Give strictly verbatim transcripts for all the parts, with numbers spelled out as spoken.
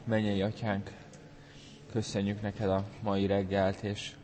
mennyei Atyánk, köszönjük neked a mai reggelt, és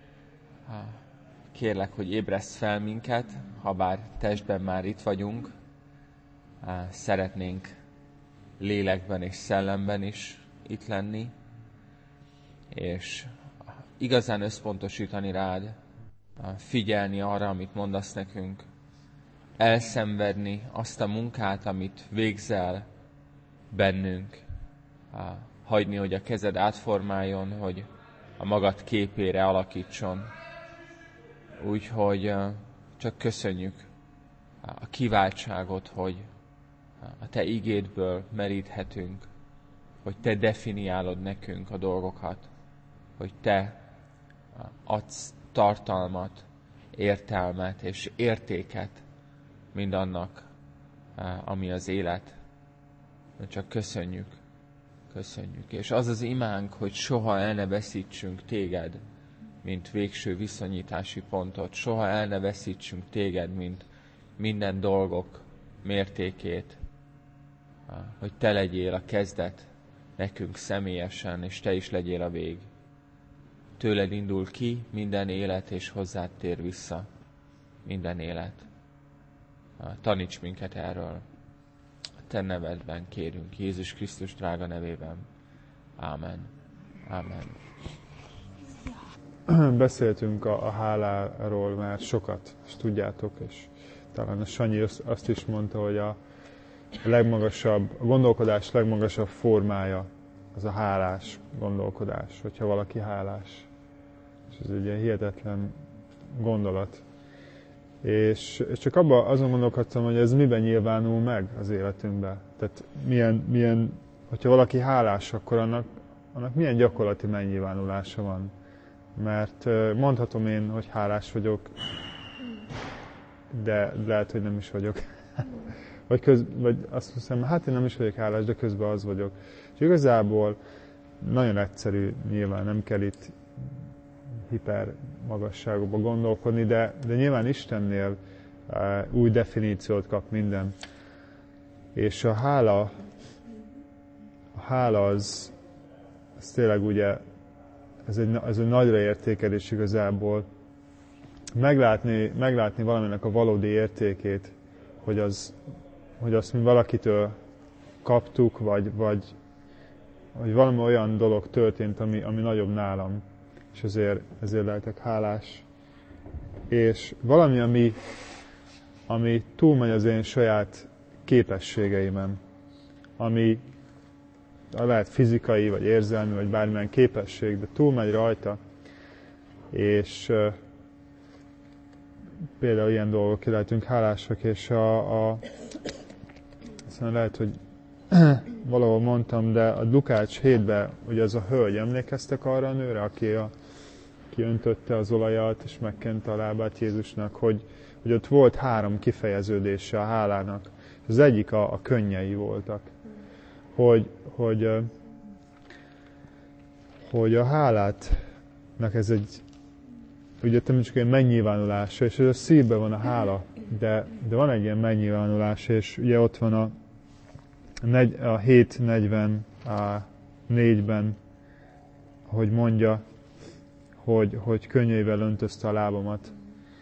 kérlek, hogy ébreszd fel minket, ha bár testben már itt vagyunk, szeretnénk lélekben és szellemben is itt lenni, és igazán összpontosítani rád, figyelni arra, amit mondasz nekünk, elszenvedni azt a munkát, amit végzel bennünk, hagyni, hogy a kezed átformáljon, hogy a magad képére alakítson. Úgyhogy csak köszönjük a kiváltságot, hogy a te igédből meríthetünk, hogy te definiálod nekünk a dolgokat, hogy te adsz tartalmat, értelmet és értéket mindannak, ami az élet. Csak köszönjük, köszönjük. És az az imánk, hogy soha el ne veszítsünk téged, mint végső viszonyítási pontot. Soha el ne veszítsünk téged, mint minden dolgok mértékét. Hogy te legyél a kezdet nekünk személyesen, és te is legyél a vég. Tőled indul ki minden élet, és hozzád tér vissza minden élet. Taníts minket erről. A te nevedben kérünk, Jézus Krisztus drága nevében. Ámen. Ámen. Beszéltünk a, a háláról már sokat, és tudjátok, és talán a Sanyi azt is mondta, hogy a legmagasabb, a gondolkodás legmagasabb formája az a hálás gondolkodás, hogyha valaki hálás. És ez egy ilyen hihetetlen gondolat. És, és csak abban azon gondolkodtam, hogy ez miben nyilvánul meg az életünkben. Tehát milyen, milyen hogyha valaki hálás, akkor annak, annak milyen gyakorlati megnyilvánulása van. Mert mondhatom én, hogy hálás vagyok, de lehet, hogy nem is vagyok. Vagy, köz, vagy azt hiszem, hát én nem is vagyok hálás, de közben az vagyok. És igazából nagyon egyszerű, nyilván nem kell itt hiper magasságokba gondolkodni, de, de nyilván Istennél uh, új definíciót kap minden. És a hála, a hála az, az tényleg ugye, ez egy, ez egy nagyra értékelés igazából. Meglátni, meglátni valaminek a valódi értékét, hogy, az, hogy azt mi valakitől kaptuk, vagy, vagy, vagy valami olyan dolog történt, ami, ami nagyobb nálam, és ezért, ezért lehetek hálás. És valami, ami, ami túlmegy az én saját képességeimen, ami lehet fizikai, vagy érzelmi, vagy bármilyen képesség, de túlmegy rajta, és uh, például ilyen dolgok lehetünk hálásak, és a, a aztán lehet, hogy valahol mondtam, de a Lukács hétben, ugye az a hölgy, emlékeztek arra a nőre, aki, a, aki öntötte az olajat, és megkente a lábát Jézusnak, hogy, hogy ott volt három kifejeződése a hálának. Az egyik a, a könnyei voltak. Hogy, hogy, hogy a hálátnak ez egy, ugye nem csak egy megnyilvánulása, és ez a szívben van a hála, de, de van egy ilyen megnyilvánulás, és ugye ott van a, a hét negyvennégyben, hogy mondja, hogy, hogy könnyeivel öntözte a lábamat.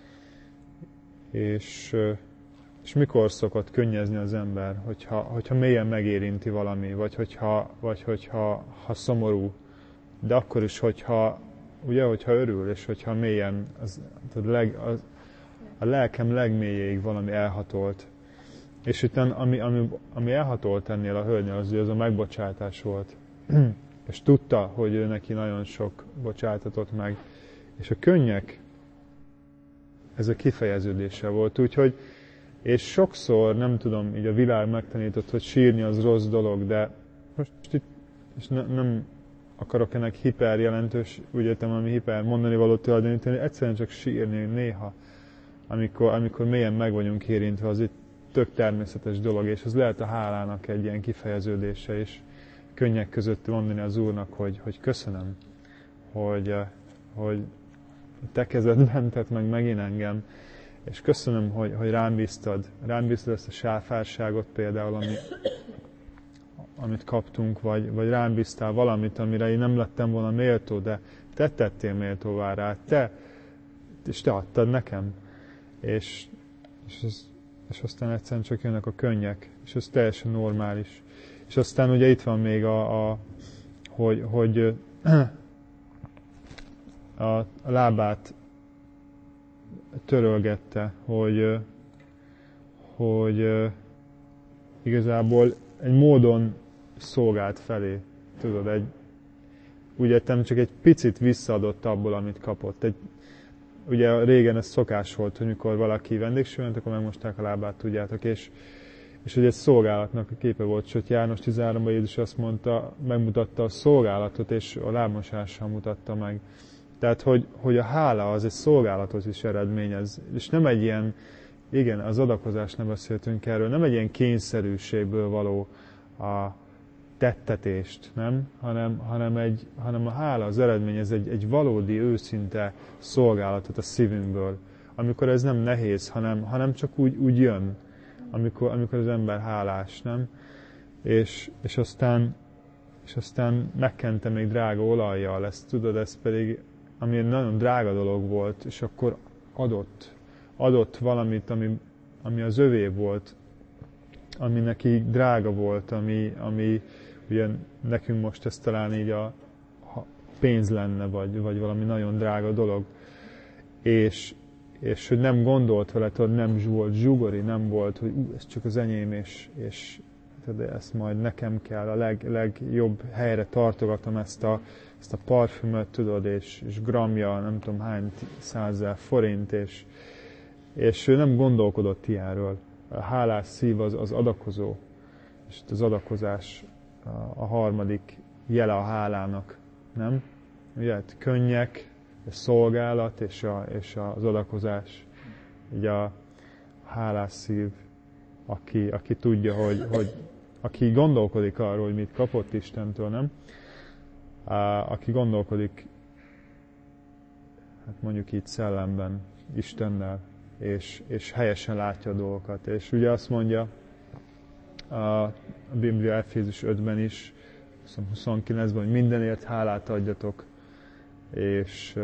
És, és mikor szokott könnyezni az ember, hogyha, hogyha mélyen megérinti valami, vagy hogyha, vagy hogyha ha szomorú, de akkor is, hogyha, ugye, hogyha örül, és hogyha mélyen, az, az leg, az, a lelkem legmélyéig valami elhatolt. És utána, ami, ami, ami elhatolt ennél a hölgynél, az, az a megbocsátás volt. És tudta, hogy ő neki nagyon sok bocsátatott meg. És a könnyek, ez a kifejeződése volt. Úgyhogy, és sokszor, nem tudom, így a világ megtanított, hogy sírni az rossz dolog, de most itt, és ne, nem akarok ennek hiper jelentős, úgy értem, ami hiper mondani valót tulajdonítani, egyszerűen csak sírni néha, amikor, amikor mélyen meg vagyunk érintve, az itt tök természetes dolog, és az lehet a hálának egy ilyen kifejeződése, és könnyek között mondani az Úrnak, hogy, hogy köszönöm, hogy, hogy te kezedben tett meg megint engem, és köszönöm, hogy, hogy rám bíztad, rám bíztad ezt a sáfárságot például, ami, amit kaptunk, vagy, vagy rám bíztál valamit, amire én nem lettem volna méltó, de te tettél méltóvá rá, te, és te adtad nekem. És, és, ez, és aztán egyszerűen csak jönnek a könnyek, és ez teljesen normális. És aztán ugye itt van még a, a hogy, hogy a, a lábát törölgette, hogy, hogy igazából egy módon szolgált felé. Tudod, egy, úgy értem, csak egy picit visszaadott abból, amit kapott. Egy, ugye régen ez szokás volt, hogy mikor valaki vendégség ment, akkor megmosták a lábát, tudjátok, és, és hogy egy szolgálatnak a képe volt, és hogy János tizenháromban Jézus azt mondta, megmutatta a szolgálatot, és a lábmosással mutatta meg. Tehát, hogy, hogy a hála az egy szolgálatot is eredményez, és nem egy ilyen, igen, az adakozás, nem beszéltünk erről, nem egy ilyen kényszerűségből való a tettetést, nem? Hanem, hanem, egy, hanem a hála, az eredmény, ez egy, egy valódi, őszinte szolgálatot a szívünkből. Amikor ez nem nehéz, hanem, hanem csak úgy, úgy jön, amikor, amikor az ember hálás, nem? És, és, aztán, és aztán megkente még drága olajjal, ezt tudod, ez pedig, ami egy nagyon drága dolog volt, és akkor adott, adott valamit, ami, ami az övé volt, ami neki drága volt, ami, ami ugye nekünk most ez talán így a, a pénz lenne, vagy, vagy valami nagyon drága dolog. És, és hogy nem gondolt vele, hogy nem volt zsugori, nem volt, hogy ú, ez csak az enyém, és, és de ezt majd nekem kell, a leg, legjobb helyre tartogatom ezt a, ezt a parfümöt, tudod, és, és gramja, nem tudom hány százezer forint, és, és ő nem gondolkodott ilyenről. A hálás szív az, az adakozó, és az adakozás a, a harmadik jele a hálának, nem? Ugye, könnyek, a szolgálat és, a, és az adakozás. Így a hálás szív, aki, aki tudja, hogy, hogy aki gondolkodik arról, hogy mit kapott Istentől, nem? A, aki gondolkodik, hát mondjuk így szellemben, Istennel, és, és helyesen látja a dolgokat. És ugye azt mondja a Biblia Efézus ötben is, huszonkilencben, hogy mindenért hálát adjatok, és,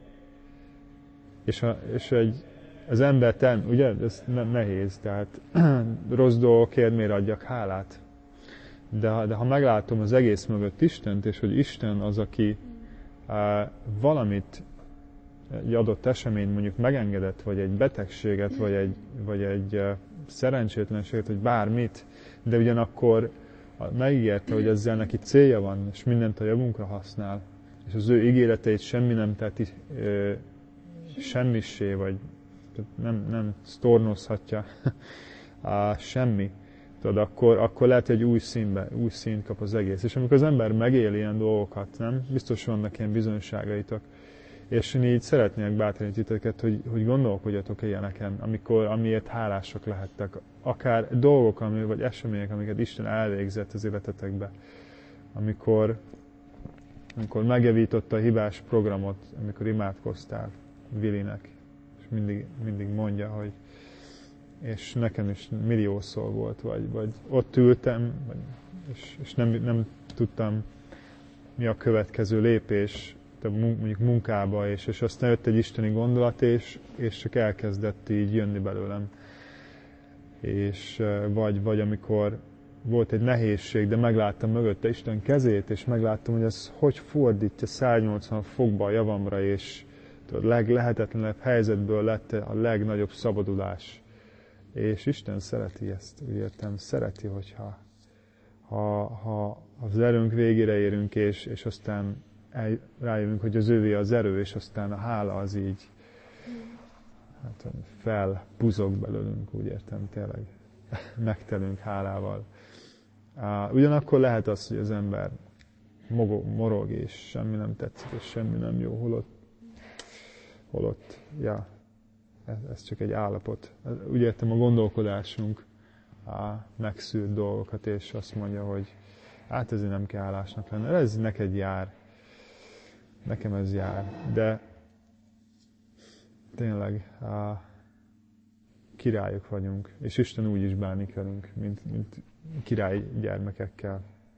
és, a, és egy, az ember, ten, ugye, ez nehéz, tehát rossz dolgokért miért adjak hálát? De, de ha meglátom az egész mögött Istent, és hogy Isten az, aki uh, valamit, egy adott eseményt mondjuk megengedett, vagy egy betegséget, vagy egy, vagy egy uh, szerencsétlenséget, vagy bármit, de ugyanakkor megígérte, hogy ezzel neki célja van, és mindent a javunkra használ, és az ő ígéreteit semmi nem teti uh, semmissé, vagy nem, nem sztornozhatja uh, semmi. Tudod, akkor, akkor lehet, hogy egy új színbe, új színt kap az egész. És amikor az ember megél ilyen dolgokat, nem? Biztos vannak ilyen bizonyságaitok. És én így szeretnék bátorítani titeket, hogy, hogy gondolkodjatok ilyeneken, amikor, amiért hálásak lehettek. Akár dolgok, ami, vagy események, amiket Isten elvégzett az életetekbe. Amikor, amikor megjavította a hibás programot, amikor imádkoztál Vilinek. És mindig, mindig mondja, hogy és nekem is milliószor volt, vagy, vagy ott ültem, vagy, és, és nem, nem tudtam, mi a következő lépés, mondjuk munkába, és, és aztán jött egy isteni gondolat, és, és csak elkezdett így jönni belőlem. És vagy, vagy amikor volt egy nehézség, de megláttam mögötte Isten kezét, és megláttam, hogy ez hogy fordítja száznyolcvan fokba a javamra, és a leglehetetlenebb helyzetből lett a legnagyobb szabadulás. És Isten szereti ezt, úgy értem, szereti, hogyha ha, ha az erőnk végére érünk, és, és aztán el, rájövünk, hogy az ővé az erő, és aztán a hála az így hát, felbuzog belőlünk, úgy értem, tényleg megtelünk hálával. Ugyanakkor lehet az, hogy az ember morog, és semmi nem tetszik, és semmi nem jó, holott, holott ja, ez csak egy állapot. Úgy értem, a gondolkodásunk a megszűrt dolgokat, és azt mondja, hogy hát ezért nem kell hálásnak lenni. Ez neked jár. Nekem ez jár. De tényleg a királyok vagyunk, és Isten úgy is bánik velünk, mint, mint király gyermekekkel.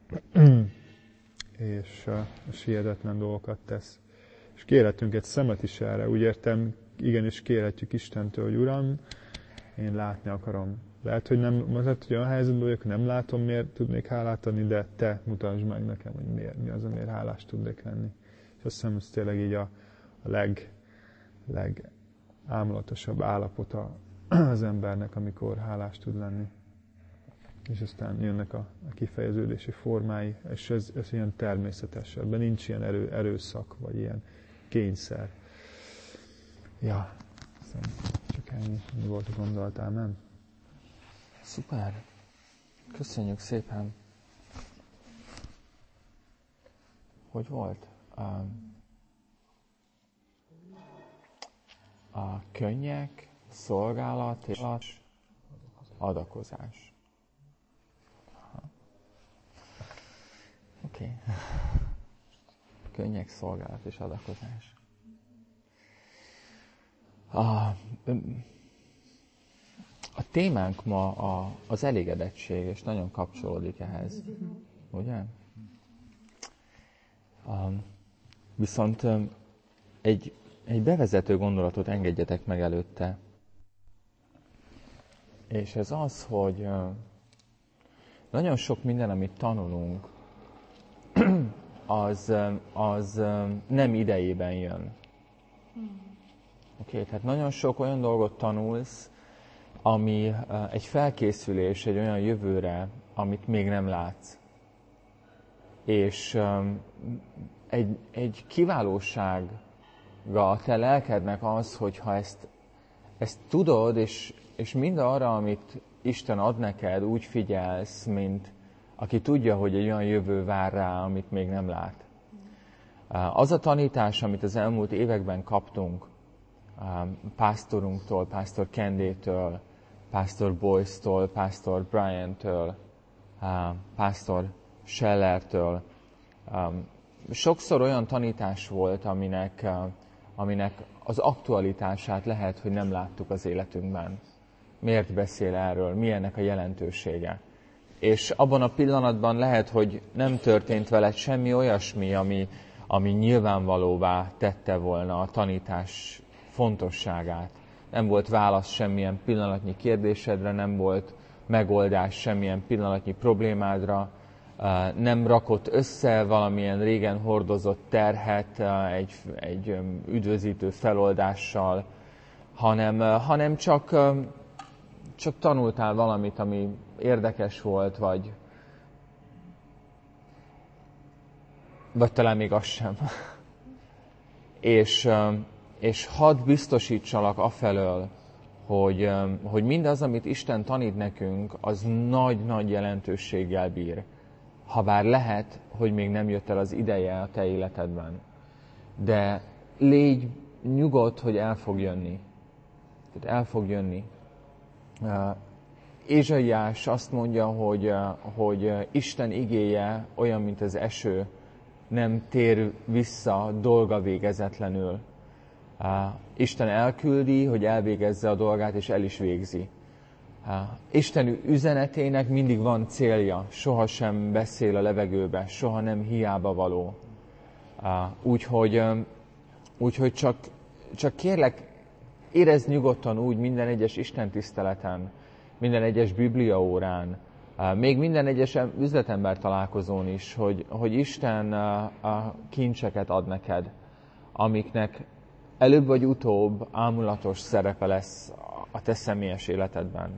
és, és hihetetlen dolgokat tesz. És kérhetünk egy szemet is erre, úgy értem, igenis kérhetjük Istentől, hogy Uram, én látni akarom. Lehet, hogy nem, lehet, hogy olyan helyzetben vagyok, nem látom, miért tudnék hálát adni, de Te mutasd meg nekem, hogy miért, mi az, amiért hálás tudnék lenni. És azt hiszem, ez tényleg így a, a leg, legámulatosabb állapota az embernek, amikor hálás tud lenni. És aztán jönnek a, a kifejeződési formái, és ez, ez ilyen természetes, ebben nincs ilyen erő, erőszak, vagy ilyen kényszer. Ja, csak ennyi volt a gondolat, ámen. Szuper! Köszönjük szépen! Hogy volt? A könnyek, szolgálat és adakozás. Oké. Okay. Könnyek, szolgálat és adakozás. A, a témánk ma a, az elégedettség, és nagyon kapcsolódik ehhez. Ugye? A, viszont egy, egy bevezető gondolatot engedjetek meg előtte. És ez az, hogy nagyon sok minden, amit tanulunk, az, az nem idejében jön. Oké, okay, tehát nagyon sok olyan dolgot tanulsz, ami egy felkészülés egy olyan jövőre, amit még nem látsz. És egy, egy kiválósága a te lelkednek az, hogyha ezt, ezt tudod, és, és mind arra, amit Isten ad neked, úgy figyelsz, mint aki tudja, hogy egy olyan jövő vár rá, amit még nem lát. Az a tanítás, amit az elmúlt években kaptunk, pásztorunktól, pásztor Kendétől, pásztor Boyce-tól, pásztor Brian-től, pásztor Schellertől, sokszor olyan tanítás volt, aminek, aminek az aktualitását lehet, hogy nem láttuk az életünkben. Miért beszél erről? Mi ennek a jelentősége? És abban a pillanatban lehet, hogy nem történt veled semmi olyasmi, ami, ami nyilvánvalóvá tette volna a tanítás fontosságát. Nem volt válasz semmilyen pillanatnyi kérdésedre, nem volt megoldás semmilyen pillanatnyi problémádra, nem rakott össze valamilyen régen hordozott terhet egy, egy üdvözítő feloldással, hanem, hanem csak, csak tanultál valamit, ami érdekes volt, vagy, vagy talán még az sem. és, és hadd biztosítsalak afelől, hogy, hogy mindaz, amit Isten tanít nekünk, az nagy-nagy jelentőséggel bír. Habár lehet, hogy még nem jött el az ideje a te életedben. De légy nyugodt, hogy el fog jönni. Tehát el fog jönni. Ézsaiás azt mondja, hogy, hogy Isten igéje olyan, mint az eső, nem tér vissza dolga végezetlenül. Isten elküldi, hogy elvégezze a dolgát, és el is végzi. Isten üzenetének mindig van célja, sohasem beszél a levegőbe, soha nem hiába való. Úgyhogy, úgyhogy csak, csak kérlek, érezd nyugodtan úgy minden egyes Isten tiszteleten, minden egyes bibliaórán, még minden egyes üzletember találkozón is, hogy, hogy Isten a kincseket ad neked, amiknek előbb vagy utóbb ámulatos szerepe lesz a te személyes életedben.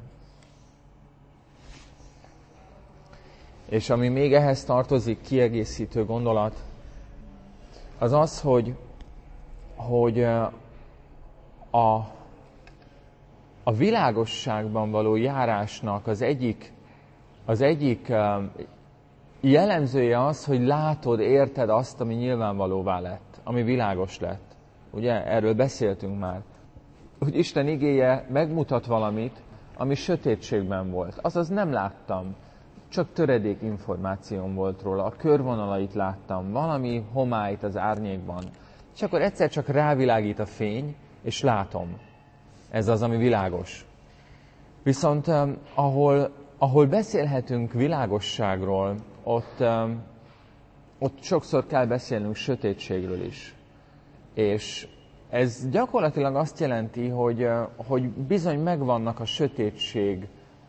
És ami még ehhez tartozik, kiegészítő gondolat, az az, hogy, hogy a, a világosságban való járásnak az egyik, az egyik jellemzője az, hogy látod, érted azt, ami nyilvánvalóvá lett, ami világos lett. Ugye, erről beszéltünk már. Hogy Isten igéje megmutat valamit, ami sötétségben volt. Azaz nem láttam, csak töredék információm volt róla. A körvonalait láttam, valami homályt az árnyékban. És akkor egyszer csak rávilágít a fény, és látom. Ez az, ami világos. Viszont ahol, ahol beszélhetünk világosságról, ott, ott sokszor kell beszélnünk sötétségről is. És ez gyakorlatilag azt jelenti, hogy, hogy bizony megvannak a sötétség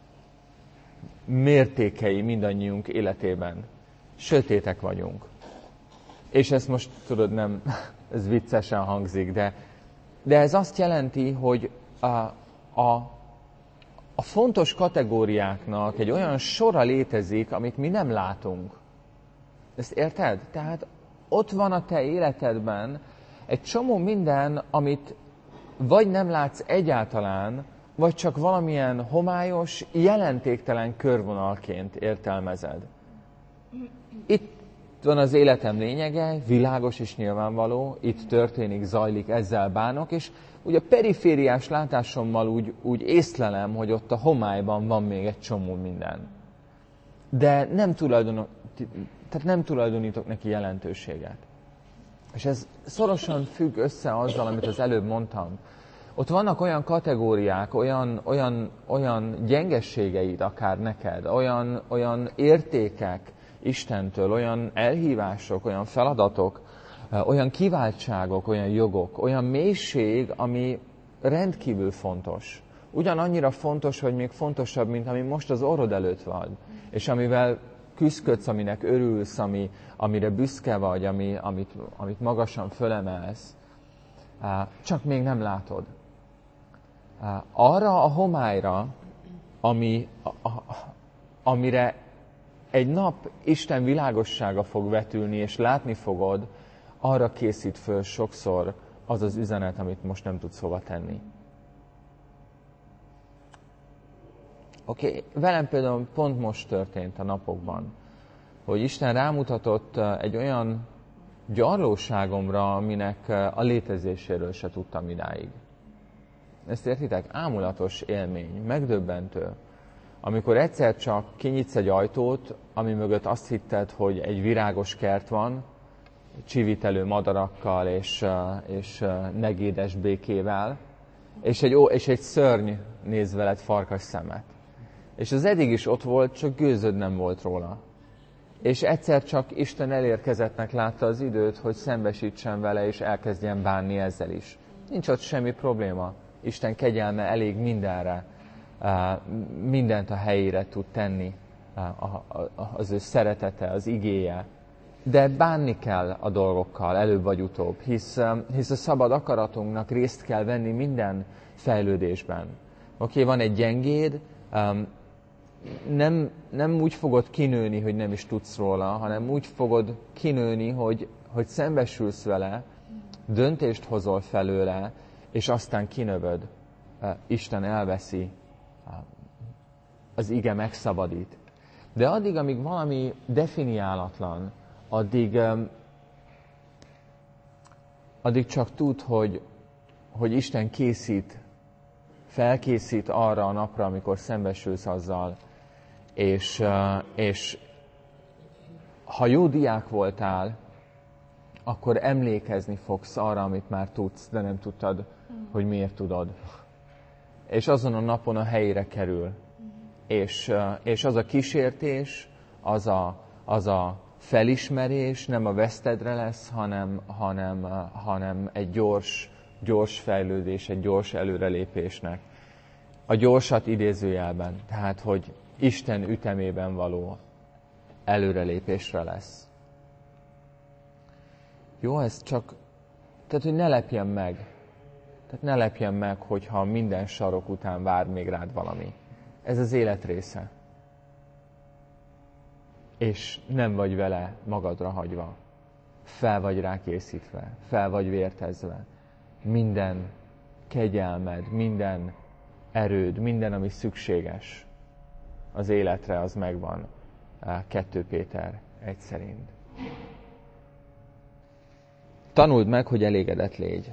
mértékei mindannyiunk életében. Sötétek vagyunk. És ezt most tudod, nem, ez viccesen hangzik, de, de ez azt jelenti, hogy a, a, a fontos kategóriáknak egy olyan sora létezik, amit mi nem látunk. Ezt érted? Tehát ott van a te életedben egy csomó minden, amit vagy nem látsz egyáltalán, vagy csak valamilyen homályos, jelentéktelen körvonalként értelmezed. Itt van az életem lényege, világos és nyilvánvaló, itt történik, zajlik, ezzel bánok, és ugye a perifériás látásommal úgy, úgy észlelem, hogy ott a homályban van még egy csomó minden. De nem, tulajdon, tehát nem tulajdonítok neki jelentőséget. És ez szorosan függ össze azzal, amit az előbb mondtam. Ott vannak olyan kategóriák, olyan, olyan, olyan gyengességeid akár neked, olyan, olyan értékek Istentől, olyan elhívások, olyan feladatok, olyan kiváltságok, olyan jogok, olyan mélység, ami rendkívül fontos. Ugyanannyira fontos, vagy még fontosabb, mint ami most az orrod előtt van, és amivel küszködsz, aminek örülsz, ami, amire büszke vagy, ami, amit, amit magasan fölemelsz, csak még nem látod. Arra a homályra, ami, a, a, amire egy nap Isten világossága fog vetülni, és látni fogod, arra készít föl sokszor az az üzenet, amit most nem tudsz hova tenni. Oké, okay. Velem például pont most történt a napokban, hogy Isten rámutatott egy olyan gyarlóságomra, aminek a létezéséről se tudtam idáig. Ezt értitek? Ámulatos élmény, megdöbbentő. Amikor egyszer csak kinyitsz egy ajtót, ami mögött azt hitted, hogy egy virágos kert van, csivitelő madarakkal és, és negédes békével, és egy, és egy szörny néz veled farkas szemet. És az eddig is ott volt, csak gőzöd nem volt róla. És egyszer csak Isten elérkezettnek látta az időt, hogy szembesítsen vele, és elkezdjen bánni ezzel is. Nincs ott semmi probléma. Isten kegyelme elég mindenre, mindent a helyére tud tenni, az ő szeretete, az igéje. De bánni kell a dolgokkal előbb vagy utóbb, hisz, hisz a szabad akaratunknak részt kell venni minden fejlődésben. Oké, okay, van egy gyengéd, nem, nem úgy fogod kinőni, hogy nem is tudsz róla, hanem úgy fogod kinőni, hogy, hogy szembesülsz vele, döntést hozol felőle, és aztán kinövöd. Isten elveszi, az ige megszabadít. De addig, amíg valami definiálatlan, addig, addig csak tud, hogy, hogy Isten készít, felkészít arra a napra, amikor szembesülsz azzal, és, és ha jó diák voltál, akkor emlékezni fogsz arra, amit már tudsz, de nem tudtad, hogy miért tudod. És azon a napon a helyére kerül. És, és az a kísértés, az a, az a felismerés nem a vesztedre lesz, hanem, hanem, hanem egy gyors, gyors fejlődés, egy gyors előrelépésnek. A gyorsat idézőjelben, tehát, hogy Isten ütemében való előrelépésre lesz. Jó, ez csak, tehát, hogy ne lepjen meg. Tehát ne lepjen meg, hogyha minden sarok után vár még rád valami. Ez az élet része. És nem vagy vele magadra hagyva. Fel vagy rá készítve, fel vagy vértezve. Minden kegyelmed, minden erőd, minden, ami szükséges az életre, az megvan. kettő Péter egy szerint. Tanuld meg, hogy elégedett légy.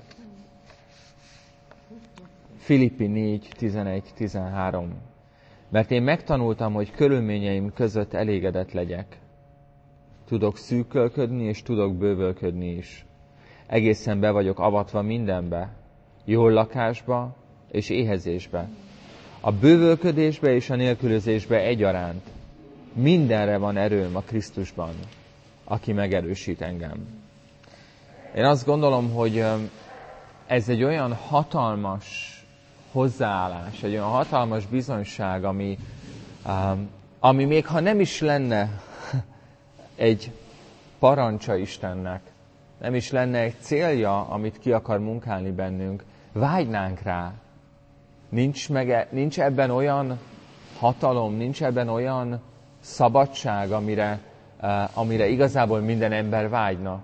Filippi négy, tizenegy, tizenhárom. Mert én megtanultam, hogy körülményeim között elégedett legyek. Tudok szűkölködni, és tudok bővölködni is. Egészen be vagyok avatva mindenbe, jól lakásba és éhezésbe. A bővölködésbe és a nélkülözésbe egyaránt. mindenre van erőm a Krisztusban, aki megerősít engem. Én azt gondolom, hogy ez egy olyan hatalmas hozzáállás, egy olyan hatalmas bizonyság, ami, ami még ha nem is lenne egy parancsa Istennek, nem is lenne egy célja, amit ki akar munkálni bennünk, vágynánk rá. Nincs, meg, nincs ebben olyan hatalom, nincs ebben olyan szabadság, amire, amire igazából minden ember vágyna.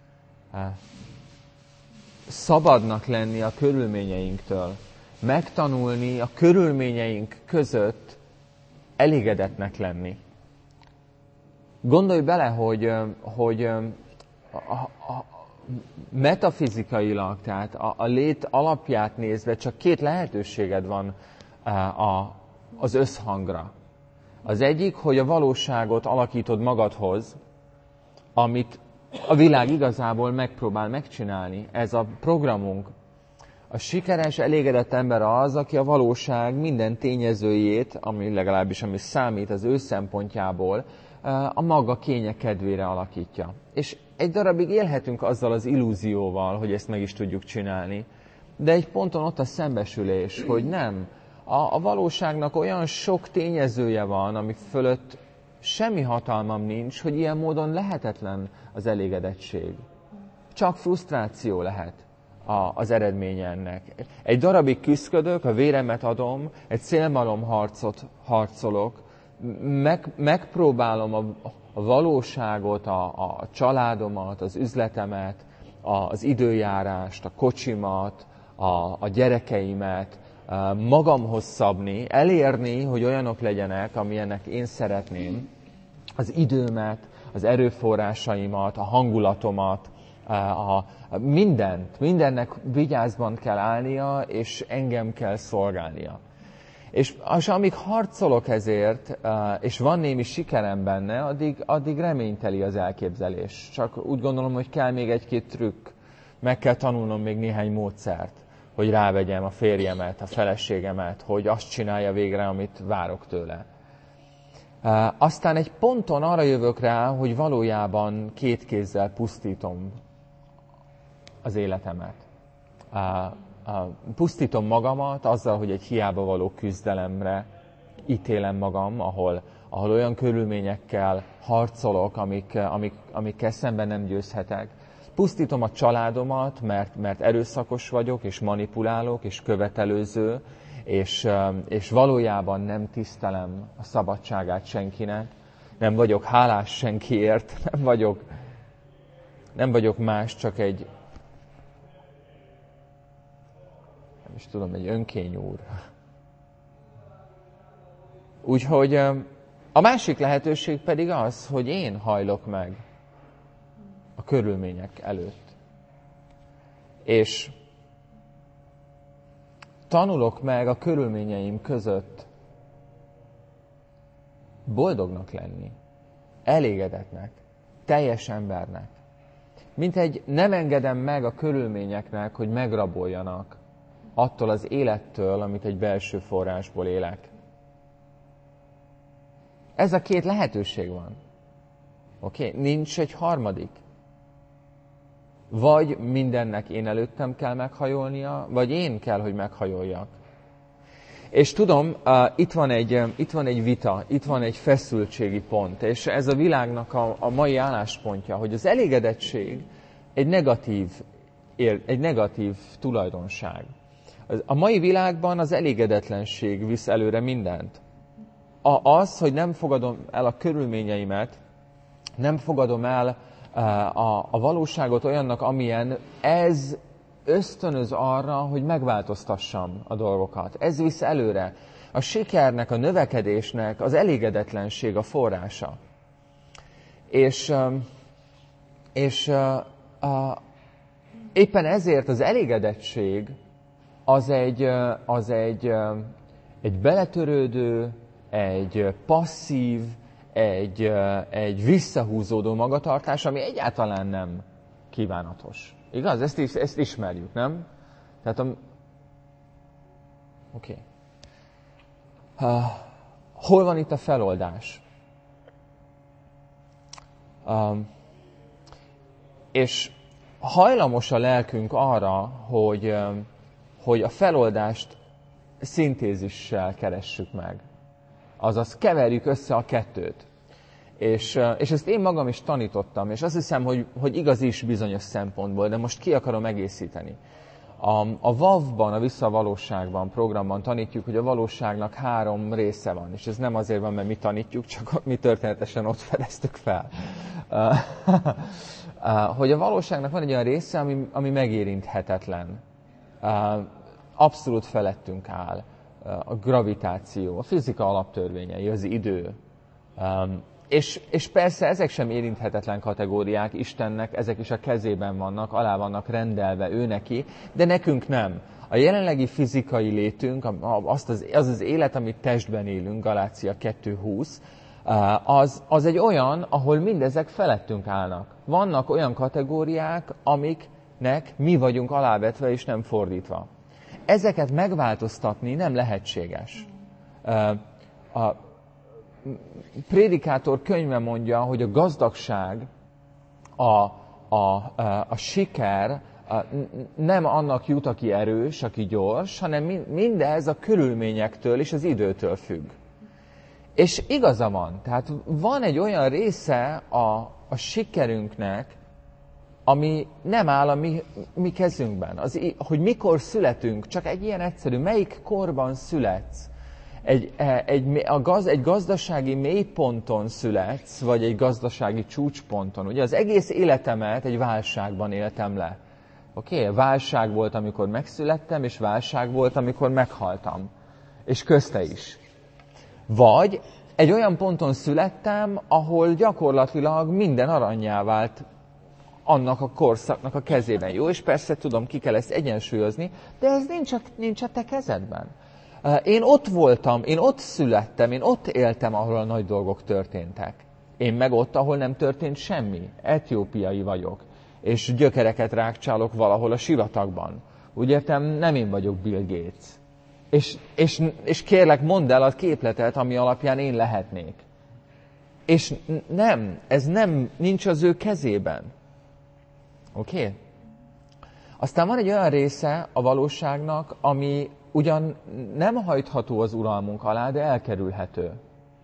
Szabadnak lenni a körülményeinktől, megtanulni a körülményeink között elégedetnek lenni. Gondolj bele, hogy, hogy a, a, metafizikailag, tehát a, a lét alapját nézve csak két lehetőséged van a, az összhangra. Az egyik, hogy a valóságot alakítod magadhoz, amit a világ igazából megpróbál megcsinálni. Ez a programunk. A sikeres, elégedett ember az, aki a valóság minden tényezőjét, ami legalábbis ami számít az ő szempontjából, a maga kénye kedvére alakítja. És egy darabig élhetünk azzal az illúzióval, hogy ezt meg is tudjuk csinálni, de egy ponton ott a szembesülés, hogy nem. A, a valóságnak olyan sok tényezője van, ami fölött semmi hatalmam nincs, hogy ilyen módon lehetetlen az elégedettség. Csak frusztráció lehet a, az eredménye ennek. Egy darabig küszködök, a véremet adom, egy szélmalomharcot harcolok, meg, megpróbálom a, a valóságot, a, a családomat, az üzletemet, a, az időjárást, a kocsimat, a, a gyerekeimet magamhoz szabni, elérni, hogy olyanok legyenek, amilyenek én szeretném, az időmet, az erőforrásaimat, a hangulatomat, a, a mindent, mindennek vigyázban kell állnia, és engem kell szolgálnia. És, és amíg harcolok ezért, és van némi sikerem benne, addig, addig reményteli az elképzelés. Csak úgy gondolom, hogy kell még egy-két trükk, meg kell tanulnom még néhány módszert, hogy rávegyem a férjemet, a feleségemet, hogy azt csinálja végre, amit várok tőle. Aztán egy ponton arra jövök rá, hogy valójában két kézzel pusztítom az életemet. Pusztítom magamat azzal, hogy egy hiába való küzdelemre ítélem magam, ahol, ahol olyan körülményekkel harcolok, amik, amik, amikkel szemben nem győzhetek. Pusztítom a családomat, mert, mert erőszakos vagyok, és manipulálok, és követelőző, és, és valójában nem tisztelem a szabadságát senkinek. Nem vagyok hálás senkiért, nem vagyok, nem vagyok más, csak egy, nem is tudom, egy önkényúr. Úgyhogy a másik lehetőség pedig az, hogy én hajlok meg a körülmények előtt. És tanulok meg a körülményeim között boldognak lenni, elégedetnek, teljes embernek. Mint egy nem engedem meg a körülményeknek, hogy megraboljanak attól az élettől, amit egy belső forrásból élek. Ez a két lehetőség van. Oké? Okay? Nincs egy harmadik. Vagy mindennek én előttem kell meghajolnia, vagy én kell, hogy meghajoljak. És tudom, uh, itt, van egy, um, itt van egy vita, itt van egy feszültségi pont, és ez a világnak a, a mai álláspontja, hogy az elégedettség egy negatív, egy negatív tulajdonság. A mai világban az elégedetlenség visz előre mindent. A, az, hogy nem fogadom el a körülményeimet, nem fogadom el A, a valóságot olyannak, amilyen, ez ösztönöz arra, hogy megváltoztassam a dolgokat. Ez visz előre. A sikernek, a növekedésnek az elégedetlenség a forrása. És, és a, éppen ezért az elégedettség az egy, az egy, egy beletörődő, egy passzív, Egy, egy visszahúzódó magatartás, ami egyáltalán nem kívánatos. Igaz? Ezt, is, ezt ismerjük, nem? Tehát a... Oké. Okay. Uh, hol van itt a feloldás? Um, és hajlamos a lelkünk arra, hogy, hogy a feloldást szintézissel keressük meg. Azaz keverjük össze a kettőt. És, és ezt én magam is tanítottam, és azt hiszem, hogy, hogy igaz is bizonyos szempontból, de most ki akarom egészíteni. A, a vavban, a Visszavalóságban programban tanítjuk, hogy a valóságnak három része van, és ez nem azért van, mert mi tanítjuk, csak mi történetesen ott fedeztük fel. Hogy a valóságnak van egy olyan része, ami, ami megérinthetetlen. Abszolút felettünk áll. A gravitáció, a fizika alaptörvényei, az idő. És, és persze ezek sem érinthetetlen kategóriák Istennek, ezek is a kezében vannak, alá vannak rendelve ő neki, de nekünk nem. A jelenlegi fizikai létünk, az az, az, az élet, amit testben élünk, Galácia kettő húsz, az, az egy olyan, ahol mindezek felettünk állnak. Vannak olyan kategóriák, amiknek mi vagyunk alávetve és nem fordítva. Ezeket megváltoztatni nem lehetséges. A Prédikátor könyve mondja, hogy a gazdagság, a, a, a, a siker a, nem annak jut, aki erős, aki gyors, hanem mindez a körülményektől és az időtől függ. És igaza van. Tehát van egy olyan része a, a sikerünknek, ami nem áll a mi, mi kezünkben. Az, hogy mikor születünk, csak egy ilyen egyszerű, melyik korban születsz. Egy, egy, a gaz, egy gazdasági mélyponton születsz, vagy egy gazdasági csúcsponton. Ugye az egész életemet egy válságban éltem le. Oké? Okay? Válság volt, amikor megszülettem, és válság volt, amikor meghaltam. És közte is. Vagy egy olyan ponton születtem, ahol gyakorlatilag minden arannyá vált annak a korszaknak a kezében. Jó, és persze tudom, ki kell ezt egyensúlyozni, de ez nincs a, nincs a te kezedben. Én ott voltam, én ott születtem, én ott éltem, ahol a nagy dolgok történtek. Én meg ott, ahol nem történt semmi. Etiópiai vagyok, és gyökereket rákcsálok valahol a sivatagban. Úgy értem, nem én vagyok Bill Gates. És, és, és kérlek, mondd el a képletet, ami alapján én lehetnék. És nem, ez nem, nincs az ő kezében. Oké? Okay? Aztán van egy olyan része a valóságnak, ami ugyan nem hajtható az uralmunk alá, de elkerülhető.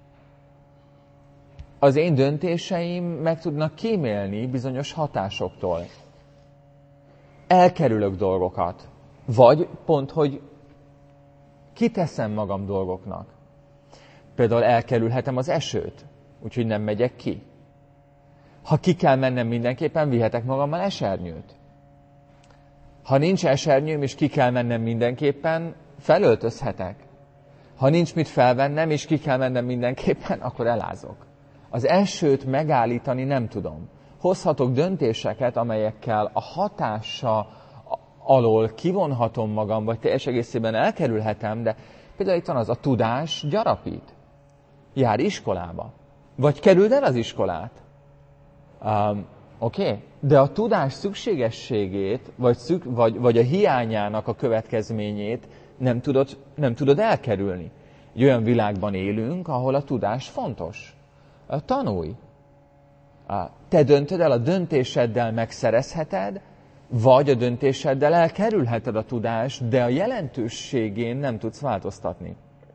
Az én döntéseim meg tudnak kímélni bizonyos hatásoktól. Elkerülök dolgokat. Vagy pont, hogy kiteszem magam dolgoknak. Például elkerülhetem az esőt, úgyhogy nem megyek ki. Ha ki kell mennem mindenképpen, vihetek magammal esernyőt. Ha nincs esernyőm, és ki kell mennem mindenképpen, felöltözhetek. Ha nincs mit felvennem, és ki kell mennem mindenképpen, akkor elázok. Az esőt megállítani nem tudom. Hozhatok döntéseket, amelyekkel a hatása alól kivonhatom magam, vagy teljes egészében elkerülhetem, de például itt van az, a tudás gyarapít. Jár iskolába. Vagy kerüld el az iskolát. Um, Oké? Okay? De a tudás szükségességét, vagy, szük, vagy, vagy a hiányának a következményét nem tudod, nem tudod elkerülni. Egy olyan világban élünk, ahol a tudás fontos. Tanulj. Te döntöd el, a döntéseddel megszerezheted, vagy a döntéseddel elkerülheted a tudást, de a jelentőségén nem tudsz változtatni.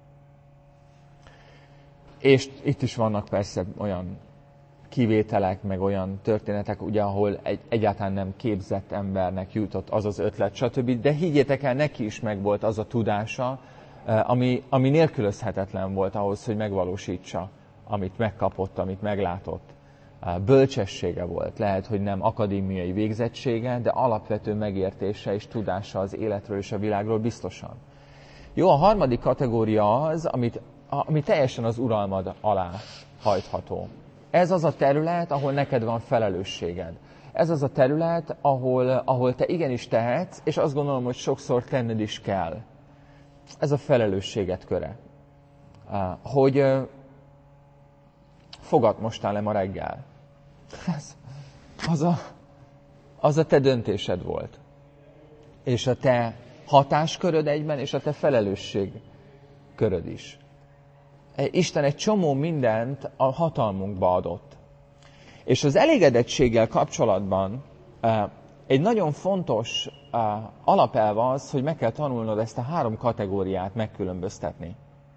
És itt is vannak persze olyan kivételek, meg olyan történetek, ugye, ahol egy, egyáltalán nem képzett embernek jutott az az ötlet, stb. De higgyétek el, neki is megvolt az a tudása, ami, ami nélkülözhetetlen volt ahhoz, hogy megvalósítsa, amit megkapott, amit meglátott. Bölcsessége volt, lehet, hogy nem akadémiai végzettsége, de alapvető megértése és tudása az életről és a világról biztosan. Jó, a harmadik kategória az, amit, ami teljesen az uralmad alá hajtható. Ez az a terület, ahol neked van felelősséged. Ez az a terület, ahol, ahol te igenis tehetsz, és azt gondolom, hogy sokszor tenned is kell. Ez a felelősséged köre. Hogy fogat mostál le ma reggel. Ez, az, a, az a te döntésed volt. És a te hatásköröd egyben, és a te felelősség köröd is. Isten egy csomó mindent a hatalmunkba adott. És az elégedettséggel kapcsolatban egy nagyon fontos alapelv az, hogy meg kell tanulnod ezt a három kategóriát megkülönböztetni.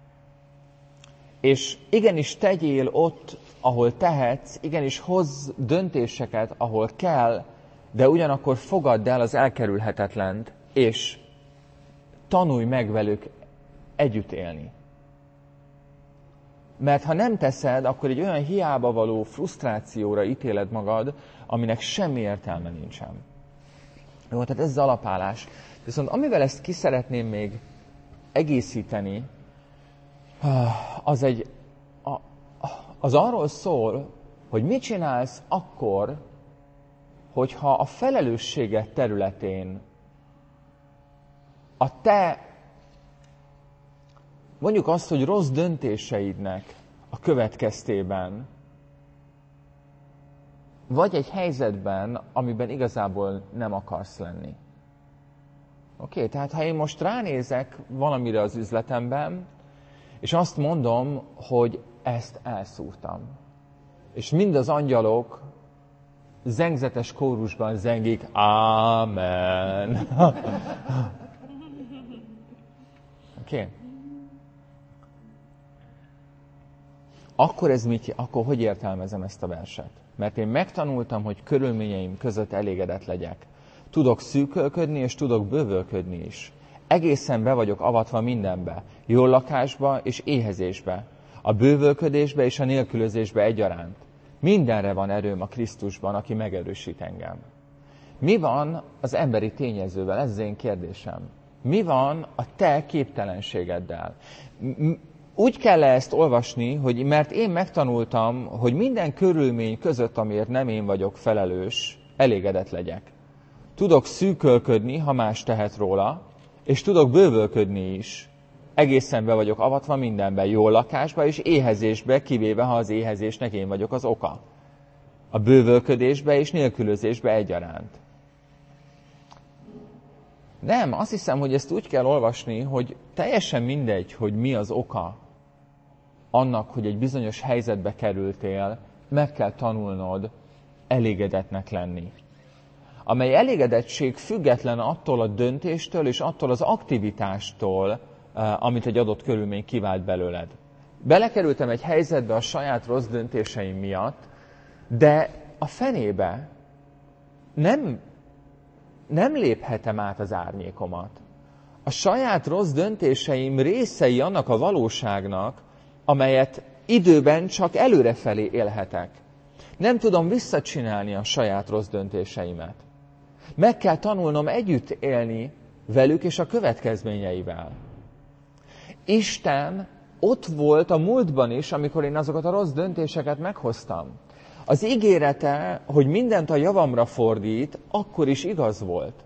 És igenis tegyél ott, ahol tehetsz, igenis hozz döntéseket, ahol kell, de ugyanakkor fogadd el az elkerülhetetlent, és tanulj meg velük együtt élni. Mert ha nem teszed, akkor egy olyan hiába való frusztrációra ítéled magad, aminek semmi értelme nincsen. Jó, tehát ez az alapállás. Viszont amivel ezt ki szeretném még egészíteni, az, egy, az arról szól, hogy mit csinálsz akkor, hogyha a felelősséged területén a te, mondjuk azt, hogy rossz döntéseidnek a következtében, vagy egy helyzetben, amiben igazából nem akarsz lenni. Oké, okay, tehát ha én most ránézek valamire az üzletemben, és azt mondom, hogy ezt elszúrtam. És mind az angyalok zengzetes kórusban zengik, Ámen. Oké. Okay. Akkor ez mit, akkor hogy értelmezem ezt a verset? Mert én megtanultam, hogy körülményeim között elégedett legyek. Tudok szűkölködni, és tudok bővölködni is. Egészen be vagyok avatva mindenbe, jól lakásba és éhezésbe, a bővölködésbe és a nélkülözésbe egyaránt. Mindenre van erőm a Krisztusban, aki megerősít engem. Mi van az emberi tényezővel? Ez az én kérdésem. Mi van a te képtelenségeddel? Úgy kell ezt olvasni, hogy mert én megtanultam, hogy minden körülmény között, amiért nem én vagyok felelős, elégedett legyek. Tudok szűkölködni, ha más tehet róla, és tudok bővölködni is. Egészen be vagyok avatva mindenben, jó lakásba és éhezésbe, kivéve ha az éhezésnek én vagyok az oka. A bővölködésbe és nélkülözésbe egyaránt. Nem, azt hiszem, hogy ezt úgy kell olvasni, hogy teljesen mindegy, hogy mi az oka annak, hogy egy bizonyos helyzetbe kerültél, meg kell tanulnod elégedetnek lenni. Amely elégedettség független attól a döntéstől és attól az aktivitástól, amit egy adott körülmény kivált belőled. Belekerültem egy helyzetbe a saját rossz döntéseim miatt, de a fenébe nem, nem léphetem át az árnyékomat. A saját rossz döntéseim részei annak a valóságnak, amelyet időben csak előrefelé élhetek. Nem tudom visszacsinálni a saját rossz döntéseimet. Meg kell tanulnom együtt élni velük és a következményeivel. Isten ott volt a múltban is, amikor én azokat a rossz döntéseket meghoztam. Az ígérete, hogy mindent a javamra fordít, akkor is igaz volt.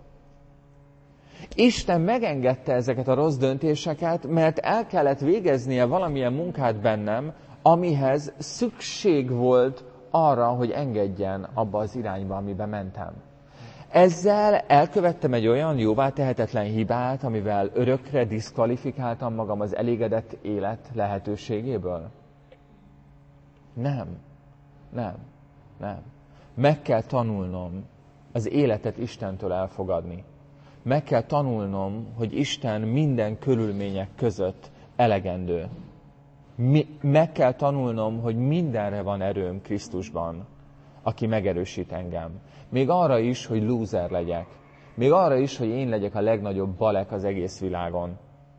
Isten megengedte ezeket a rossz döntéseket, mert el kellett végeznie valamilyen munkát bennem, amihez szükség volt arra, hogy engedjen abba az irányba, amiben mentem. Ezzel elkövettem egy olyan jóvá tehetetlen hibát, amivel örökre diszkvalifikáltam magam az elégedett élet lehetőségéből? Nem. Nem. Nem. Meg kell tanulnom az életet Istentől elfogadni. Meg kell tanulnom, hogy Isten minden körülmények között elegendő. Mi, meg kell tanulnom, hogy mindenre van erőm Krisztusban, aki megerősít engem. Még arra is, hogy lúzer legyek. Még arra is, hogy én legyek a legnagyobb balek az egész világon.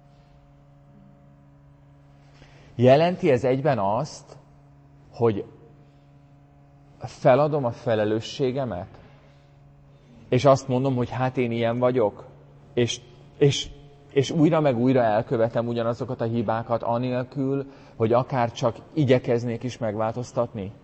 Jelenti ez egyben azt, hogy feladom a felelősségemet? És azt mondom, hogy hát én ilyen vagyok, és, és, és újra meg újra elkövetem ugyanazokat a hibákat, anélkül, hogy akár csak igyekeznék is megváltoztatni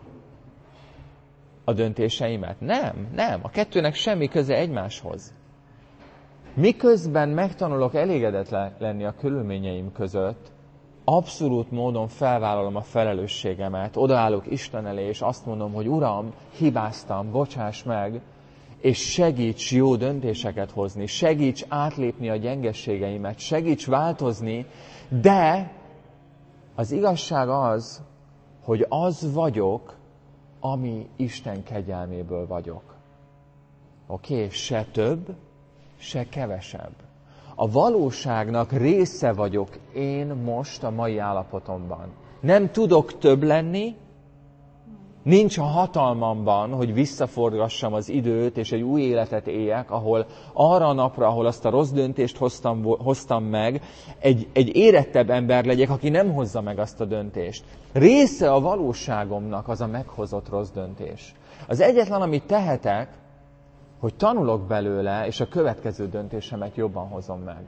a döntéseimet? Nem, nem. A kettőnek semmi köze egymáshoz. Miközben megtanulok elégedett lenni a körülményeim között, abszolút módon felvállalom a felelősségemet, odaállok Isten elé, és azt mondom, hogy Uram, hibáztam, bocsáss meg, és segíts jó döntéseket hozni, segíts átlépni a gyengességeimet, segíts változni, de az igazság az, hogy az vagyok, ami Isten kegyelméből vagyok. Oké? Okay? Se több, se kevesebb. A valóságnak része vagyok én most a mai állapotomban. Nem tudok több lenni, nincs a hatalmamban, hogy visszaforgassam az időt, és egy új életet éljek, ahol arra a napra, ahol azt a rossz döntést hoztam, hoztam meg, egy, egy érettebb ember legyek, aki nem hozza meg azt a döntést. Része a valóságomnak az a meghozott rossz döntés. Az egyetlen, amit tehetek, hogy tanulok belőle, és a következő döntésemet jobban hozom meg.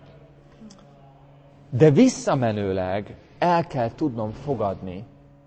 De visszamenőleg el kell tudnom fogadni,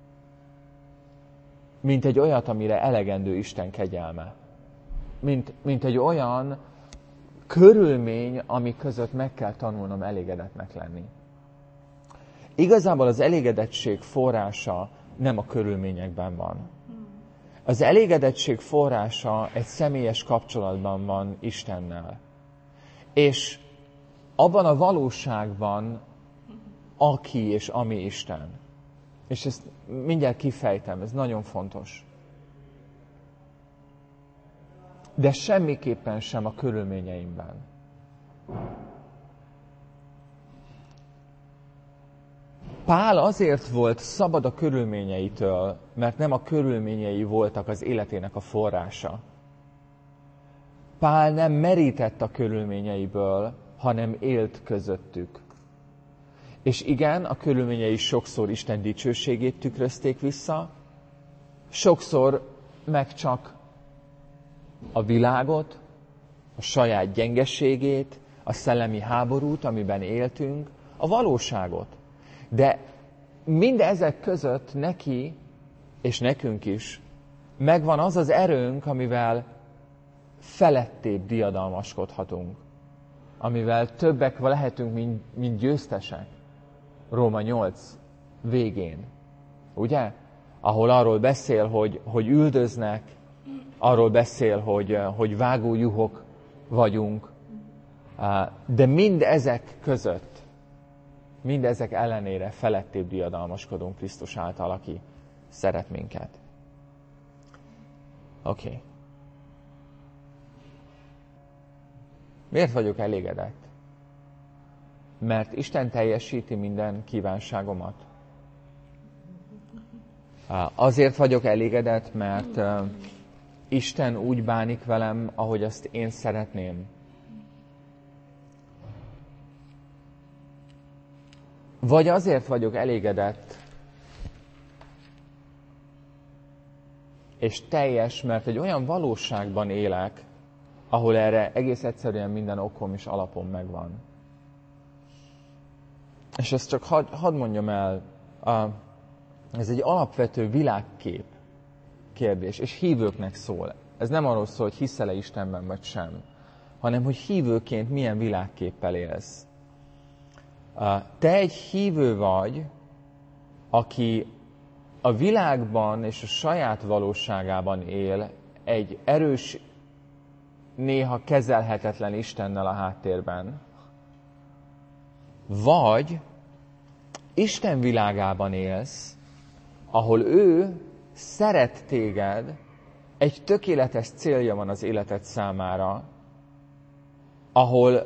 mint egy olyat, amire elegendő Isten kegyelme. Mint, mint egy olyan körülmény, ami között meg kell tanulnom elégedettnek lenni. Igazából az elégedettség forrása nem a körülményekben van. Az elégedettség forrása egy személyes kapcsolatban van Istennel. És abban a valóságban, aki és ami Isten. És ezt mindjárt kifejtem, ez nagyon fontos. De semmiképpen sem a körülményeimben. Pál azért volt szabad a körülményeitől, mert nem a körülményei voltak az életének a forrása. Pál nem merített a körülményeiből, hanem élt közöttük. És igen, a körülményei sokszor Isten dicsőségét tükrözték vissza, sokszor meg csak a világot, a saját gyengeségét, a szellemi háborút, amiben éltünk, a valóságot. De mindezek között neki, és nekünk is, megvan az az erőnk, amivel felettébb diadalmaskodhatunk. Amivel többek lehetünk, mint, mint győztesek. Róma nyolc végén. Ugye? Ahol arról beszél, hogy, hogy üldöznek, arról beszél, hogy, hogy vágójuhok vagyunk. De mind ezek között, mind ezek ellenére felettébb diadalmaskodunk Krisztus által, aki szeret minket. Oké. Okay. Miért vagyok elégedett? Mert Isten teljesíti minden kívánságomat. Azért vagyok elégedett, mert Isten úgy bánik velem, ahogy azt én szeretném. Vagy azért vagyok elégedett, és teljes, mert egy olyan valóságban élek, ahol erre egész egyszerűen minden okom és alapom megvan. És ezt csak hadd had mondjam el, ez egy alapvető világkép kérdés, és hívőknek szól. Ez nem arról szól, hogy hiszel-e Istenben vagy sem, hanem hogy hívőként milyen világképpel élsz. Te egy hívő vagy, aki a világban és a saját valóságában él egy erős, néha kezelhetetlen Istennel a háttérben, vagy Isten világában élsz, ahol ő szeret téged, egy tökéletes célja van az életed számára, ahol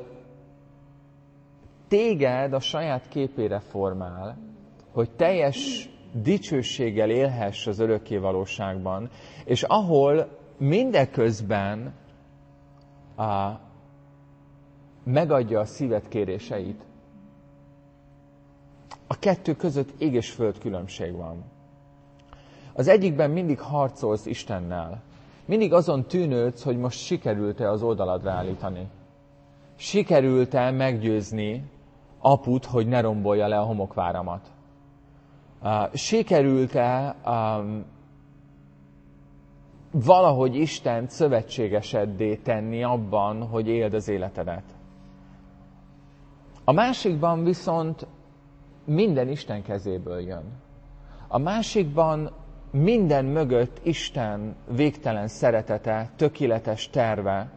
téged a saját képére formál, hogy teljes dicsőséggel élhess az örökké valóságban, és ahol mindeközben a, megadja a szíved kéréseit. A kettő között ég és föld különbség van. Az egyikben mindig harcolsz Istennel. Mindig azon tűnődsz, hogy most sikerült-e az oldaladra állítani. Sikerült-e meggyőzni aput, hogy ne rombolja le a homokváramat. Uh, sikerült-e um, valahogy Istent szövetségeseddé tenni abban, hogy éld az életedet. A másikban viszont minden Isten kezéből jön. A másikban minden mögött Isten végtelen szeretete, tökéletes terve,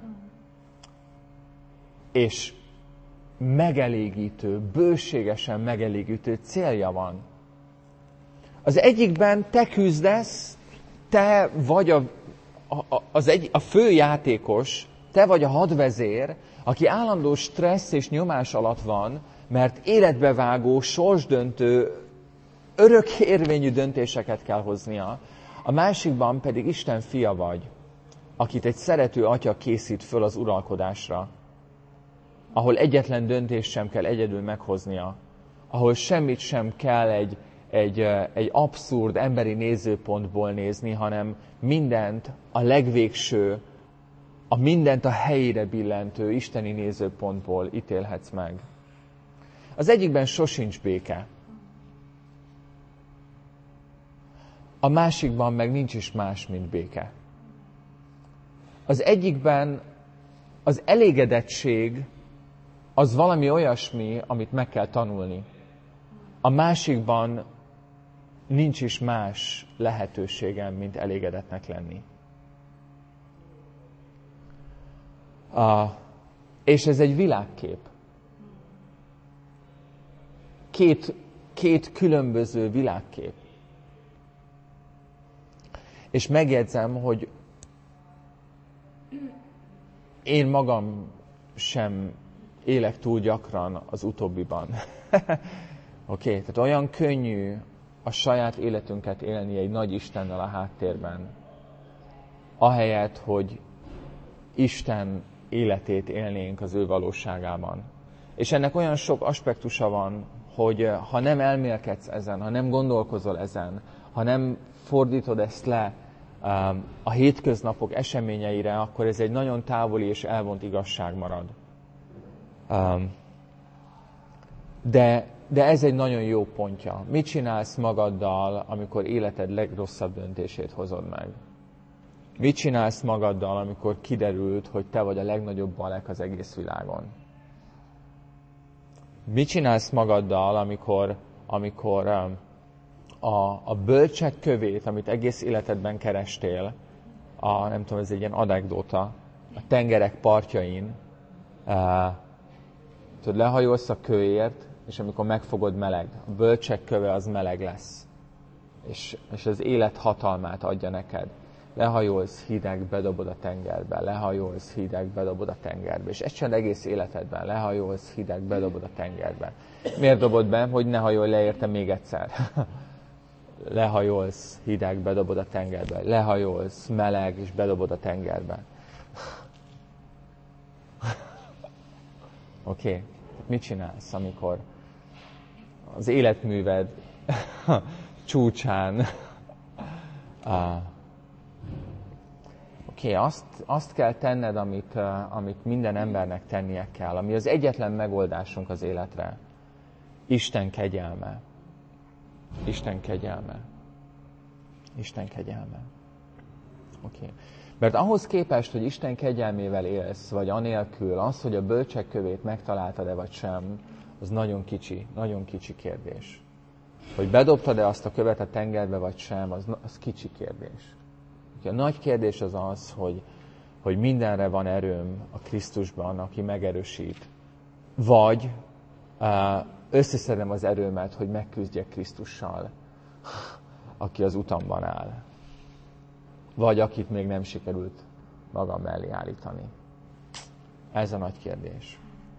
és megelégítő, bőségesen megelégítő célja van. Az egyikben te küzdesz, te vagy a, a, az egy, a fő játékos, te vagy a hadvezér, aki állandó stressz és nyomás alatt van, mert életbevágó, sorsdöntő, örökérvényű döntéseket kell hoznia. A másikban pedig Isten fia vagy, akit egy szerető atya készít föl az uralkodásra, ahol egyetlen döntést sem kell egyedül meghoznia, ahol semmit sem kell egy, egy, egy abszurd emberi nézőpontból nézni, hanem mindent a legvégső, a mindent a helyére billentő isteni nézőpontból ítélhetsz meg. Az egyikben sosincs béke. A másikban meg nincs is más, mint béke. Az egyikben az elégedettség az valami olyasmi, amit meg kell tanulni. A másikban nincs is más lehetőségem, mint elégedetnek lenni. A, és ez egy világkép. Két, két különböző világkép. És megjegyzem, hogy én magam sem élek túl gyakran az utóbbiban. Oké, okay, tehát olyan könnyű a saját életünket élni egy nagy Istennel a háttérben, ahelyett, hogy Isten életét élnénk az ő valóságában. És ennek olyan sok aspektusa van, hogy ha nem elmélkedsz ezen, ha nem gondolkozol ezen, ha nem fordítod ezt le um, a hétköznapok eseményeire, akkor ez egy nagyon távoli és elvont igazság marad. Um, de, de ez egy nagyon jó pontja. Mit csinálsz magaddal, amikor életed legrosszabb döntését hozod meg? Mit csinálsz magaddal, amikor kiderült, hogy te vagy a legnagyobb balek az egész világon? Mit csinálsz magaddal, amikor, amikor um, a, a bölcsek kövét, amit egész életedben kerestél, a, nem tudom, ez egy ilyen anekdóta, a tengerek partjain, uh, tudod, lehajolsz a kőért, és amikor megfogod meleg, a bölcsek köve az meleg lesz. És, és az élet hatalmát adja neked. Lehajolsz, hideg, bedobod a tengerbe, lehajolsz, hideg, bedobod a tengerbe. És ezt csinálod egész életedben, lehajolsz, hideg, bedobod a tengerbe. Miért dobod be? Hogy ne hajolj le érte még egyszer. Lehajolsz, hideg, bedobod a tengerbe. Lehajolsz, meleg, és bedobod a tengerbe. Oké, okay. Mit csinálsz, amikor az életműved csúcsán uh, Oké, okay, azt, azt kell tenned, amit, uh, amit minden embernek tennie kell, ami az egyetlen megoldásunk az életre. Isten kegyelme. Isten kegyelme. Isten kegyelme. Oké. Okay. Mert ahhoz képest, hogy Isten kegyelmével élsz, vagy anélkül, az, hogy a bölcsek kövét megtaláltad-e vagy sem, az nagyon kicsi, nagyon kicsi kérdés. Hogy bedobtad-e azt a követ a tengerbe vagy sem, az, az kicsi kérdés. A nagy kérdés az az, hogy, hogy mindenre van erőm a Krisztusban, aki megerősít. Vagy uh, összeszedem az erőmet, hogy megküzdjek Krisztussal, aki az utamban áll. Vagy akit még nem sikerült magam mellé állítani. Ez a nagy kérdés.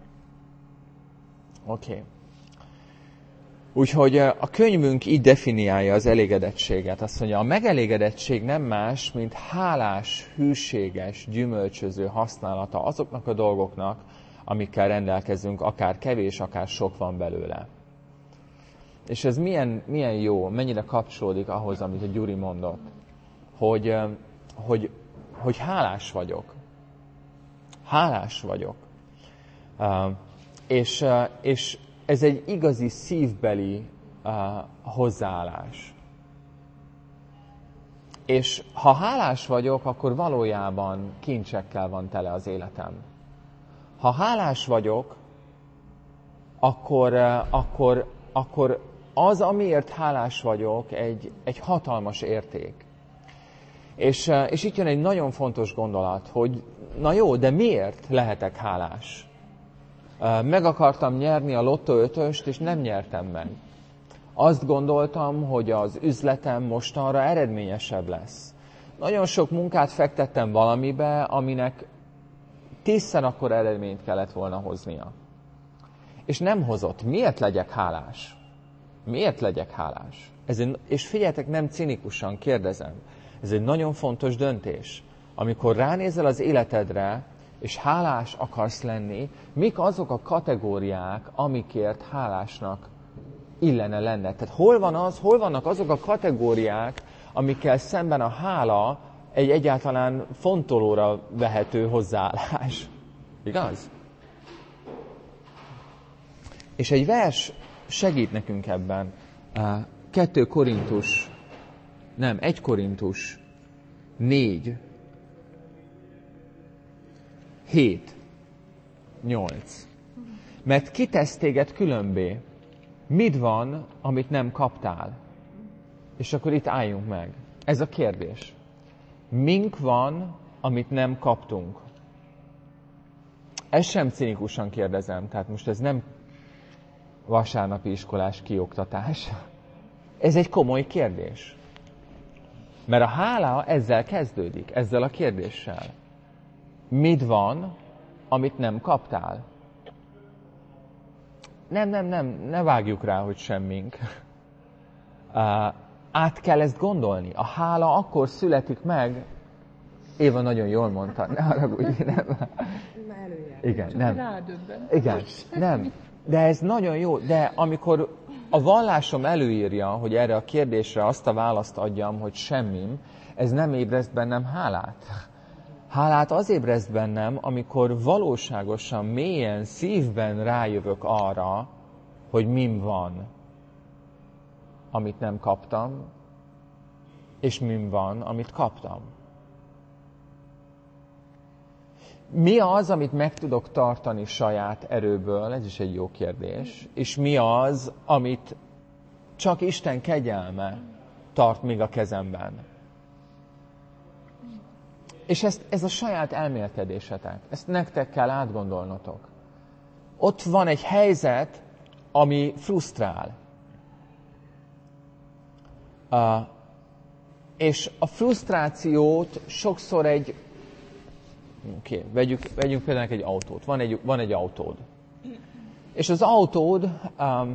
Oké. Okay. Úgyhogy a könyvünk így definiálja az elégedettséget. Azt mondja, a megelégedettség nem más, mint hálás, hűséges, gyümölcsöző használata azoknak a dolgoknak, amikkel rendelkezünk, akár kevés, akár sok van belőle. És ez milyen, milyen jó, mennyire kapcsolódik ahhoz, amit a Gyuri mondott, hogy, hogy, hogy hálás vagyok. Hálás vagyok. És, és ez egy igazi szívbeli uh, hozzáállás. És ha hálás vagyok, akkor valójában kincsekkel van tele az életem. Ha hálás vagyok, akkor, uh, akkor, akkor az, amiért hálás vagyok, egy, egy hatalmas érték. És, uh, és itt jön egy nagyon fontos gondolat, hogy na jó, de miért lehetek hálás? Meg akartam nyerni a lottó ötöst, és nem nyertem meg. Azt gondoltam, hogy az üzletem mostanra eredményesebb lesz. nagyon sok munkát fektettem valamibe, aminek tízszer akkor eredményt kellett volna hoznia. És nem hozott. Miért legyek hálás? Miért legyek hálás? Ez egy, és figyeljetek, nem cinikusan kérdezem. Ez egy nagyon fontos döntés. Amikor ránézel az életedre, és hálás akarsz lenni, mik azok a kategóriák, amikért hálásnak illene lenne? Tehát hol van az, hol vannak azok a kategóriák, amikkel szemben a hála egy egyáltalán fontolóra vehető hozzáállás. Igaz? És egy vers segít nekünk ebben. kettő Korintus, nem, egy Korintus négy, hét, nyolc. Mert ki tesz téged különbé? Mit van, amit nem kaptál? És akkor itt álljunk meg. Ez a kérdés. Mink van, amit nem kaptunk? Ezt sem cinikusan kérdezem, tehát most ez nem vasárnapi iskolás kioktatás. Ez egy komoly kérdés. Mert a hála ezzel kezdődik, ezzel a kérdéssel. Mit van, amit nem kaptál? Nem, nem, nem, ne vágjuk rá, hogy semmink. Uh, át kell ezt gondolni. A hála akkor születik meg, Éva nagyon jól mondta, ne haragudj, nem. Igen, nem. Igen, nem. De ez nagyon jó, de amikor a vallásom előírja, hogy erre a kérdésre azt a választ adjam, hogy semmim, ez nem ébreszt bennem hálát. Hálát az ébreszt bennem, amikor valóságosan, mélyen, szívben rájövök arra, hogy mim van, amit nem kaptam, és mim van, amit kaptam. Mi az, amit meg tudok tartani saját erőből? Ez is egy jó kérdés. És mi az, amit csak Isten kegyelme tart még a kezemben? És ezt, ez a saját elmélkedésetek. Ezt nektek kell átgondolnotok. Ott van egy helyzet, ami frusztrál. Uh, és a frusztrációt sokszor egy... Oké, okay, vegyük, vegyünk például egy autót. Van egy, van egy autód. És az autód um,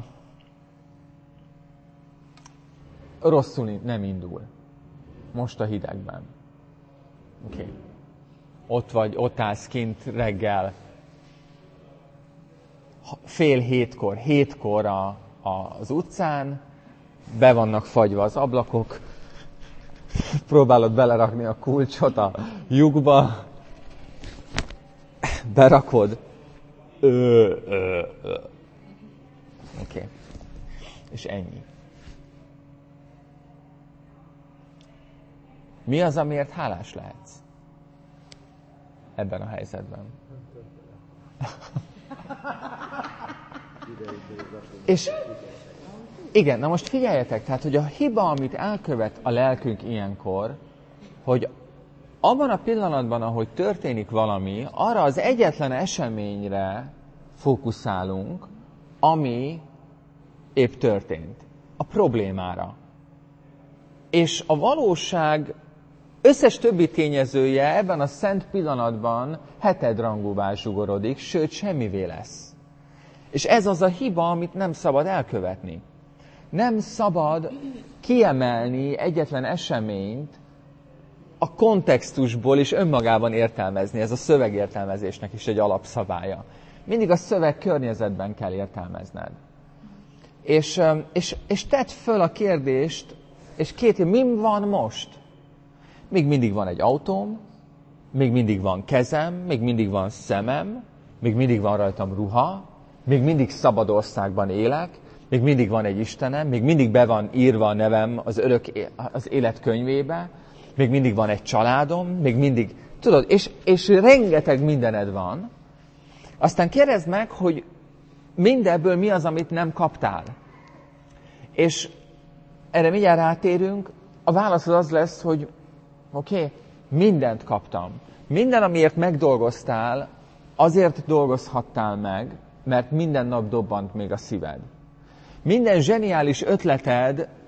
rosszul nem indul. Most a hidegben. Oké. Okay. Ott vagy, ott állsz kint reggel. Fél hétkor, hétkor a, a, az utcán. Be vannak fagyva az ablakok. Próbálod belerakni a kulcsot a lyukba. Berakod. Ö, ö, ö. Oké. Okay. És ennyi. Mi az, amiért hálás lehetsz? Ebben a helyzetben. És igen, na most figyeljetek, tehát, hogy a hiba, amit elkövet a lelkünk ilyenkor, hogy abban a pillanatban, ahogy történik valami, arra az egyetlen eseményre fókuszálunk, ami épp történt. A problémára. És a valóság összes többi tényezője ebben a szent pillanatban hetedrangúvá zsugorodik, sőt semmivé lesz. És ez az a hiba, amit nem szabad elkövetni. Nem szabad kiemelni egyetlen eseményt a kontextusból és önmagában értelmezni. Ez a szövegértelmezésnek is egy alapszabálya. Mindig a szöveg környezetben kell értelmezned. És, és, és tedd föl a kérdést, és két, mi van most? Még mindig van egy autóm, még mindig van kezem, még mindig van szemem, még mindig van rajtam ruha, még mindig szabad országban élek, még mindig van egy Istenem, még mindig be van írva a nevem az örök az élet könyvébe, még mindig van egy családom, még mindig, tudod, és, és rengeteg mindened van. Aztán kérdezd meg, hogy mindebből mi az, amit nem kaptál. És erre mindjárt rátérünk, a válasz az az lesz, hogy oké, okay, mindent kaptam. Minden, amiért megdolgoztál, azért dolgozhattál meg, mert minden nap dobbant még a szíved. Minden zseniális ötleted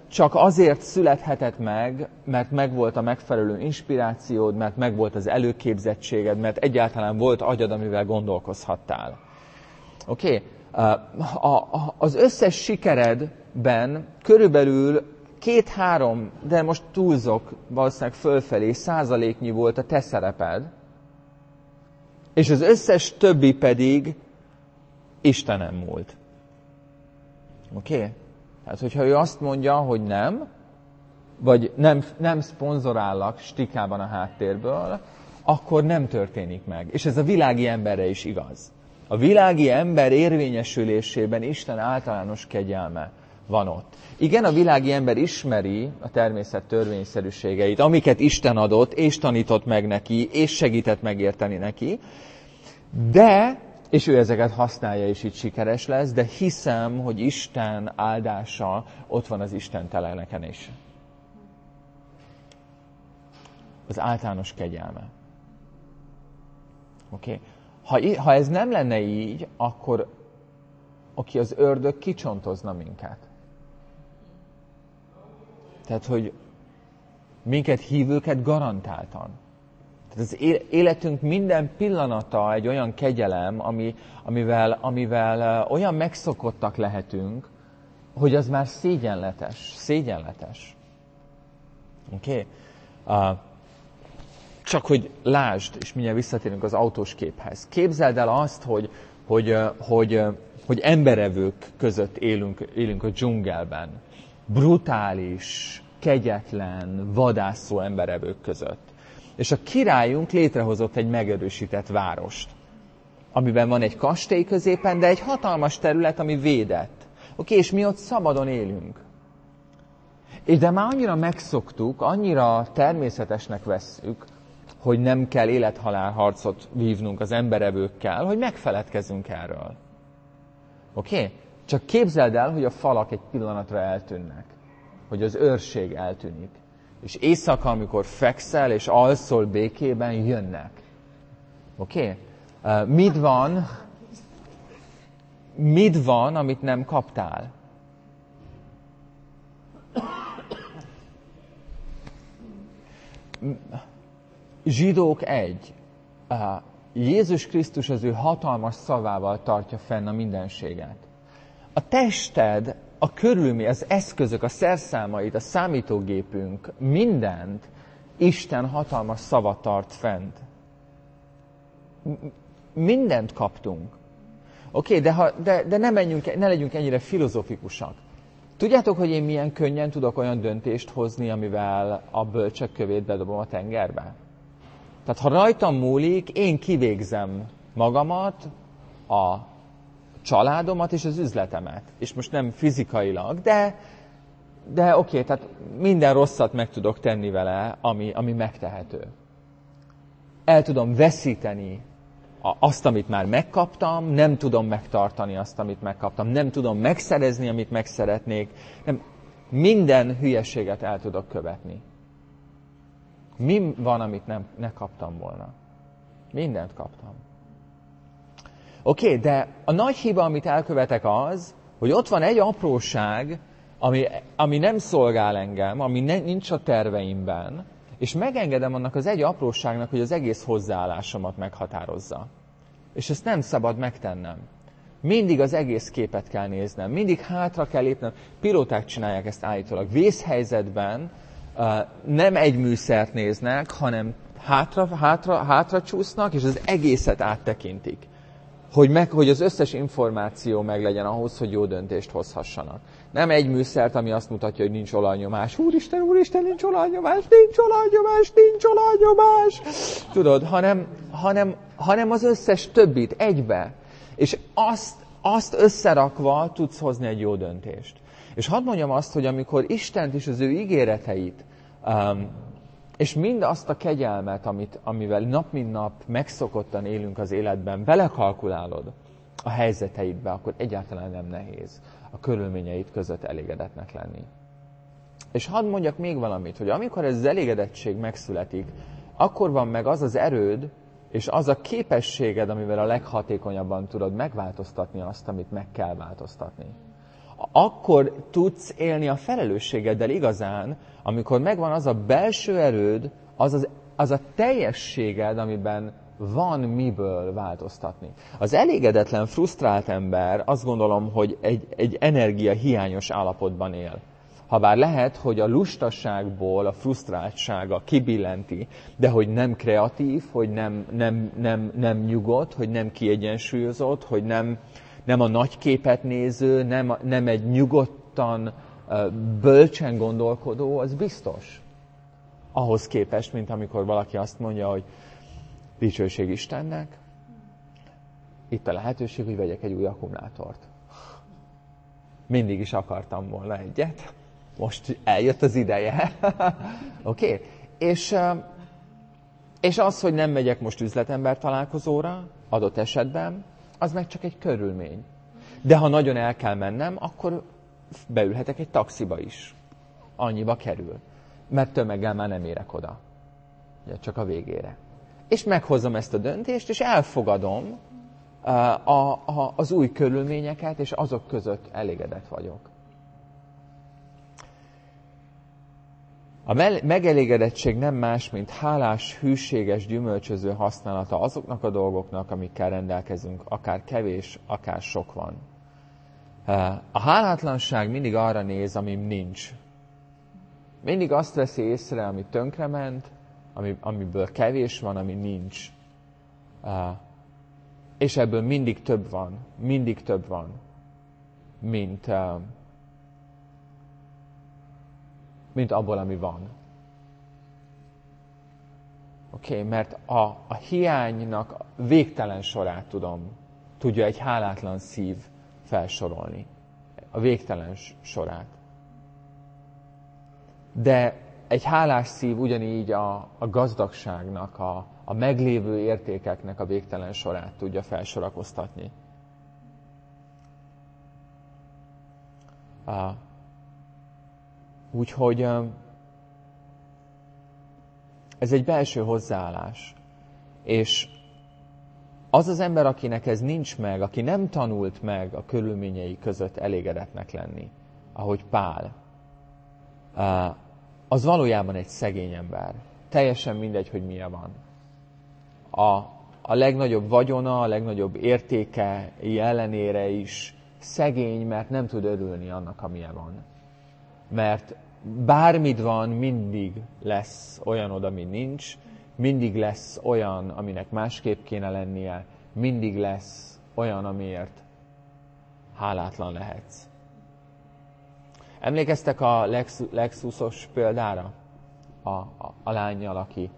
csak azért születhetett meg, mert megvolt a megfelelő inspirációd, mert megvolt az előképzettséged, mert egyáltalán volt agyad, amivel gondolkozhattál. Oké? Okay? Az összes sikeredben körülbelül két-három, de most túlzok, valószínűleg fölfelé, százaléknyi volt a te szereped, és az összes többi pedig Istenem múlt. Oké? Okay? Tehát, hogyha ő azt mondja, hogy nem, vagy nem, nem szponzorállak stikában a háttérből, akkor nem történik meg. És ez a világi emberre is igaz. A világi ember érvényesülésében Isten általános kegyelme van ott. Igen, a világi ember ismeri a természet törvényszerűségeit, amiket Isten adott, és tanított meg neki, és segített megérteni neki, de, és ő ezeket használja, és így sikeres lesz, de hiszem, hogy Isten áldása ott van az istenteleneken is. Az általános kegyelme. Oké? Okay? Ha, ha ez nem lenne így, akkor aki az ördög kicsontozna minket. Tehát, hogy minket hívőket garantáltan. Tehát az életünk minden pillanata egy olyan kegyelem, ami, amivel, amivel olyan megszokottak lehetünk, hogy az már szégyenletes. Szégyenletes. Oké? Okay? Uh, csak hogy lásd, és mindjárt visszatérünk az autós képhez. Képzeld el azt, hogy, hogy, hogy, hogy emberevők között élünk, élünk a dzsungelben. Brutális, kegyetlen, vadászó emberevők között. És a királyunk létrehozott egy megerősített várost, amiben van egy kastély középen, de egy hatalmas terület, ami védett. Oké, és mi ott szabadon élünk. És de már annyira megszoktuk, annyira természetesnek vesszük, hogy nem kell élethalál harcot vívnunk az emberevőkkel, hogy megfeledkezünk erről. Oké? Okay? Csak képzeld el, hogy a falak egy pillanatra eltűnnek. Hogy az őrség eltűnik. És éjszaka, amikor fekszel és alszol békében, jönnek. Oké? Okay? Uh, mit van, mit van, amit nem kaptál? Zsidók egy. Jézus Krisztus az ő hatalmas szavával tartja fenn a mindenséget. A tested, a körülmény, az eszközök, a szerszámaid, a számítógépünk, mindent Isten hatalmas szava tart fent. Mindent kaptunk. Oké, okay, de, ha, de, de ne, menjünk, ne legyünk ennyire filozofikusak. Tudjátok, hogy én milyen könnyen tudok olyan döntést hozni, amivel a bölcsök kövét bedobom a tengerbe? Tehát ha rajtam múlik, én kivégzem magamat, a családomat és az üzletemet. És most nem fizikailag, de, de oké, tehát minden rosszat meg tudok tenni vele, ami, ami megtehető. El tudom veszíteni azt, amit már megkaptam, nem tudom megtartani azt, amit megkaptam, nem tudom megszerezni, amit megszeretnék. Nem, minden hülyeséget el tudok követni. Mi van, amit nem, ne kaptam volna? Mindent kaptam. Oké, okay, de a nagy hiba, amit elkövetek az, hogy ott van egy apróság, ami, ami nem szolgál engem, ami ne, nincs a terveimben, és megengedem annak az egy apróságnak, hogy az egész hozzáállásomat meghatározza. És ezt nem szabad megtennem. Mindig az egész képet kell néznem, mindig hátra kell lépnem. Pilóták csinálják ezt állítólag. Vészhelyzetben uh, nem egy műszert néznek, hanem hátra, hátra, hátra csúsznak, és az egészet áttekintik. Hogy, meg, hogy az összes információ meglegyen ahhoz, hogy jó döntést hozhassanak. Nem egy műszert, ami azt mutatja, hogy nincs olajnyomás. Úristen, úristen, nincs olajnyomás, nincs olajnyomás, nincs olajnyomás. Tudod, hanem, hanem, hanem az összes többit egybe. És azt, azt összerakva tudsz hozni egy jó döntést. És hadd mondjam azt, hogy amikor Istent és az ő ígéreteit, um, és mind azt a kegyelmet, amit, amivel nap mint nap megszokottan élünk az életben, belekalkulálod a helyzeteidbe, akkor egyáltalán nem nehéz a körülményeid között elégedetnek lenni. És hadd mondjak még valamit, hogy amikor ez az elégedettség megszületik, akkor van meg az az erőd, és az a képességed, amivel a leghatékonyabban tudod megváltoztatni azt, amit meg kell változtatni. akkor tudsz élni a felelősségeddel igazán, amikor megvan az a belső erőd, az, az, az a teljességed, amiben van miből változtatni. Az elégedetlen, frusztrált ember azt gondolom, hogy egy, egy energia hiányos állapotban él. Habár lehet, hogy a lustaságból a frusztráltsága kibillenti, de hogy nem kreatív, hogy nem, nem, nem, nem nyugodt, hogy nem kiegyensúlyozott, hogy nem, nem a nagy képet néző, nem, nem egy nyugodtan, bölcsen gondolkodó, az biztos. Ahhoz képest, mint amikor valaki azt mondja, hogy dicsőség Istennek, itt a lehetőség, hogy vegyek egy új akkumulátort. Mindig is akartam volna egyet, most eljött az ideje. Oké? Okay? És, és az, hogy nem megyek most üzletember találkozóra, adott esetben, az meg csak egy körülmény. De ha nagyon el kell mennem, akkor beülhetek egy taxiba is. Annyiba kerül. Mert tömeggel már nem érek oda. Csak a végére. És meghozom ezt a döntést, és elfogadom a, a, az új körülményeket, és azok között elégedett vagyok. A megelégedettség nem más, mint hálás, hűséges, gyümölcsöző használata azoknak a dolgoknak, amikkel rendelkezünk, akár kevés, akár sok van. A hálátlanság mindig arra néz, ami nincs. Mindig azt veszi észre, ami tönkrement, ami, amiből kevés van, ami nincs. És ebből mindig több van, mindig több van, mint, mint abból, ami van. Oké, okay, mert a, a hiánynak végtelen sorát tudom, tudja egy hálátlan szív felsorolni. A végtelen sorát. De egy hálás szív ugyanígy a, a gazdagságnak, a, a meglévő értékeknek a végtelen sorát tudja felsorakoztatni. Uh, úgyhogy uh, ez egy belső hozzáállás. És az az ember, akinek ez nincs meg, aki nem tanult meg a körülményei között elégedetnek lenni, ahogy Pál, uh, az valójában egy szegény ember. Teljesen mindegy, hogy milyen van. A, a legnagyobb vagyona, a legnagyobb értékei ellenére is szegény, mert nem tud örülni annak, amilyen van. Mert bármit van, mindig lesz olyan oda, ami nincs, mindig lesz olyan, aminek másképp kéne lennie, mindig lesz olyan, amiért hálátlan lehetsz. Emlékeztek a Lex, Lexusos példára? A, a, a lánnyal, aki...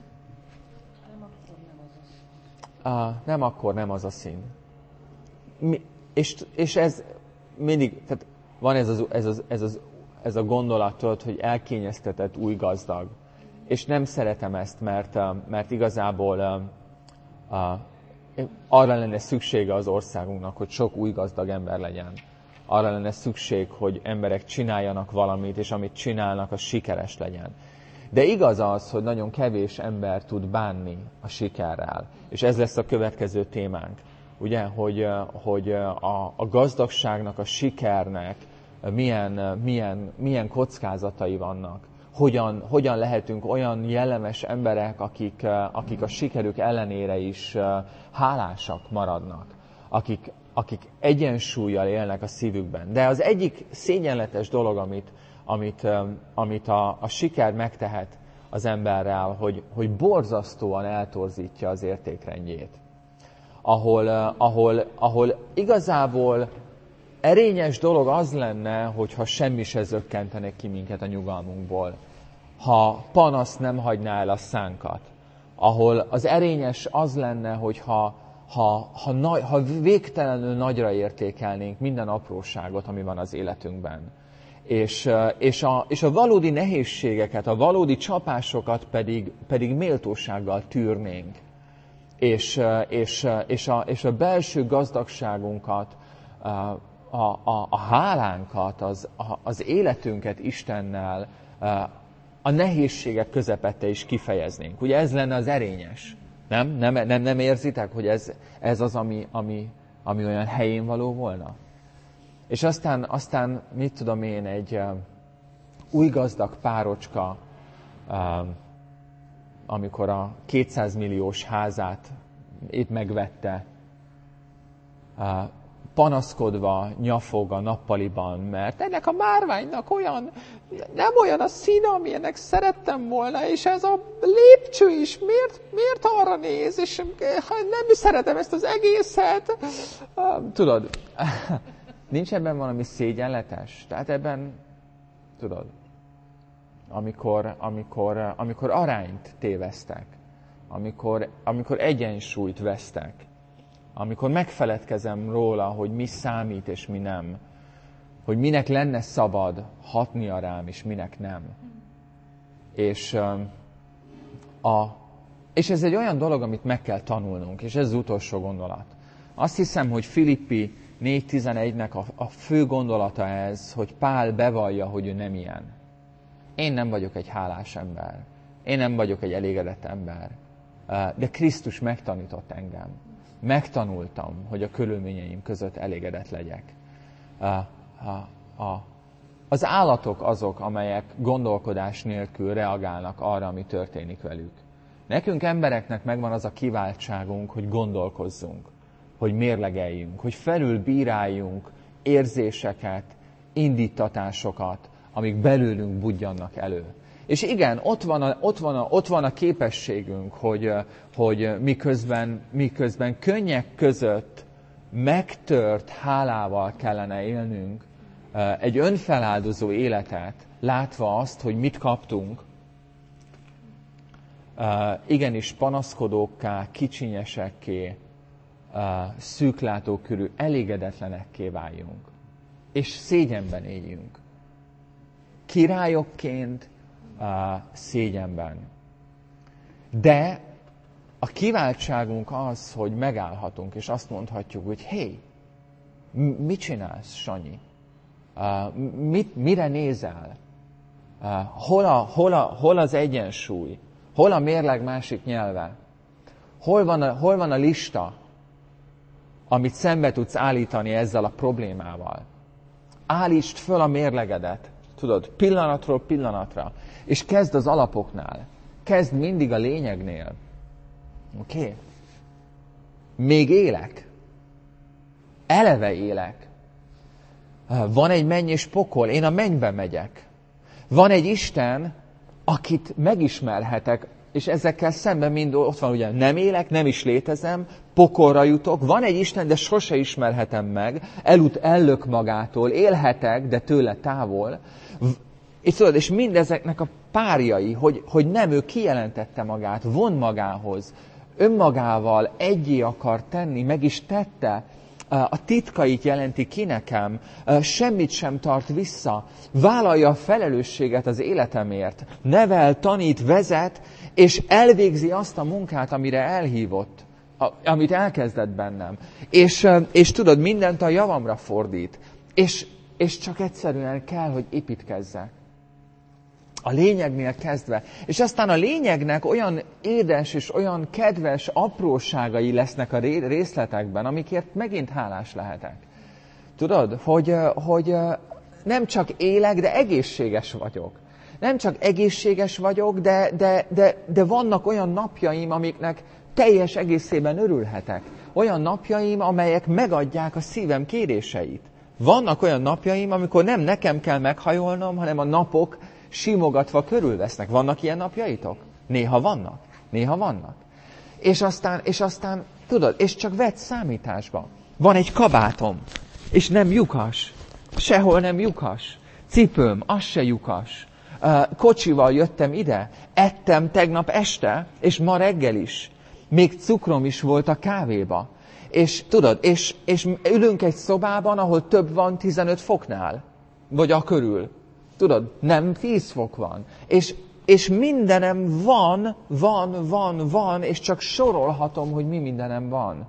Nem akkor nem az a szín. A, nem akkor nem az a szín. Mi, és, és ez mindig, tehát van ez, az, ez, az, ez, az, ez a gondolat, hogy elkényeztetett új gazdag. És nem szeretem ezt, mert, mert igazából uh, uh, arra lenne szüksége az országunknak, hogy sok új gazdag ember legyen. Arra lenne szükség, hogy emberek csináljanak valamit, és amit csinálnak, az sikeres legyen. De igaz az, hogy nagyon kevés ember tud bánni a sikerrel. És ez lesz a következő témánk. Ugye, hogy, hogy a, a gazdagságnak, a sikernek milyen, milyen, milyen kockázatai vannak. Hogyan, hogyan lehetünk olyan jellemes emberek, akik, akik a sikerük ellenére is hálásak maradnak. Akik, akik egyensúllyal élnek a szívükben. De az egyik szégyenletes dolog, amit, amit, amit a, a siker megtehet az emberrel, hogy, hogy borzasztóan eltorzítja az értékrendjét. Ahol, ahol, ahol igazából erényes dolog az lenne, hogyha semmi se zökkentenek ki minket a nyugalmunkból. Ha panasz nem hagyná el a szánkat. Ahol az erényes az lenne, hogyha Ha, ha, nagy, ha végtelenül nagyra értékelnénk minden apróságot, ami van az életünkben. És, és, a, és a valódi nehézségeket, a valódi csapásokat pedig, pedig méltósággal tűrnénk. És, és, és, a, és a belső gazdagságunkat, a, a, a hálánkat, az, az életünket Istennel a nehézségek közepette is kifejeznénk. Ugye ez lenne az erényes. Nem? Nem, nem, nem érzitek, hogy ez, ez az, ami, ami, ami olyan helyén való volna? És aztán, aztán mit tudom én, egy uh, új gazdag párocska, uh, amikor a kétszáz milliós házát épp megvette, uh, panaszkodva nyafog a nappaliban, mert ennek a márványnak olyan, nem olyan a színe, amilyenek szerettem volna, és ez a lépcső is miért, miért arra néz, és nem szeretem ezt az egészet. Tudod, nincs ebben valami szégyenletes? Tehát ebben, tudod, amikor, amikor, amikor arányt tévesztek, amikor, amikor egyensúlyt vesztek, amikor megfeledkezem róla, hogy mi számít és mi nem, hogy minek lenne szabad hatnia rám, és minek nem. És, a, és ez egy olyan dolog, amit meg kell tanulnunk, és ez az utolsó gondolat. Azt hiszem, hogy Filippi négy tizenegynek a, a fő gondolata ez, hogy Pál bevallja, hogy ő nem ilyen. Én nem vagyok egy hálás ember. Én nem vagyok egy elégedett ember. De Krisztus megtanított engem. Megtanultam, hogy a körülményeim között elégedett legyek. A, a, a, az állatok azok, amelyek gondolkodás nélkül reagálnak arra, ami történik velük. Nekünk embereknek megvan az a kiváltságunk, hogy gondolkozzunk, hogy mérlegeljünk, hogy felülbíráljunk érzéseket, indítatásokat, amik belőlünk budjannak elő. És igen, ott van a, ott van a, ott van a képességünk, hogy, hogy miközben, miközben könnyek között megtört hálával kellene élnünk egy önfeláldozó életet, látva azt, hogy mit kaptunk, igenis panaszkodókká, kicsinyesekké, szűklátókörű, elégedetlenekké váljunk. És szégyenben éljünk. Királyokként, Uh, szégyenben. De a kiváltságunk az, hogy megállhatunk, és azt mondhatjuk, hogy hé, hey, mit csinálsz, Sanyi? Uh, mit, mire nézel? Uh, hol, a, hol, a, hol az egyensúly? Hol a mérleg másik nyelve? Hol van a, hol van a lista, amit szembe tudsz állítani ezzel a problémával? Állítsd föl a mérlegedet, tudod, pillanatról pillanatra. És kezd az alapoknál. Kezd mindig a lényegnél. Oké? Okay? Még élek. Eleve élek. Van egy menny és pokol, én a mennybe megyek. Van egy Isten, akit megismerhetek, és ezekkel szemben mind ott van, ugye nem élek, nem is létezem, pokolra jutok. Van egy Isten, de sose ismerhetem meg. Elut, ellök magától, élhetek, de tőle távol. És tudod, és mindezeknek a párjai, hogy, hogy nem, ő kijelentette magát, von magához, önmagával egyé akar tenni, meg is tette, a titkait jelenti ki nekem, semmit sem tart vissza, vállalja a felelősséget az életemért, nevel, tanít, vezet, és elvégzi azt a munkát, amire elhívott, amit elkezdett bennem. És, és tudod, mindent a javamra fordít, és, és csak egyszerűen kell, hogy építkezzek. A lényegnél kezdve. És aztán a lényegnek olyan édes és olyan kedves apróságai lesznek a részletekben, amikért megint hálás lehetek. Tudod, hogy, hogy nem csak élek, de egészséges vagyok. Nem csak egészséges vagyok, de, de, de, de vannak olyan napjaim, amiknek teljes egészében örülhetek. Olyan napjaim, amelyek megadják a szívem kéréseit. Vannak olyan napjaim, amikor nem nekem kell meghajolnom, hanem a napok simogatva körülvesznek. Vannak ilyen napjaitok? Néha vannak. Néha vannak. És aztán, és aztán, tudod, és csak vedd számításba. Van egy kabátom, és nem lyukas. Sehol nem lyukas. Cipőm, az se lyukas. Kocsival jöttem ide, ettem tegnap este, és ma reggel is. Még cukrom is volt a kávéba. És tudod, és, és ülünk egy szobában, ahol több van tizenöt foknál. Vagy a körül. Tudod, nem tíz fok van. És, és mindenem van, van, van, van, és csak sorolhatom, hogy mi mindenem van.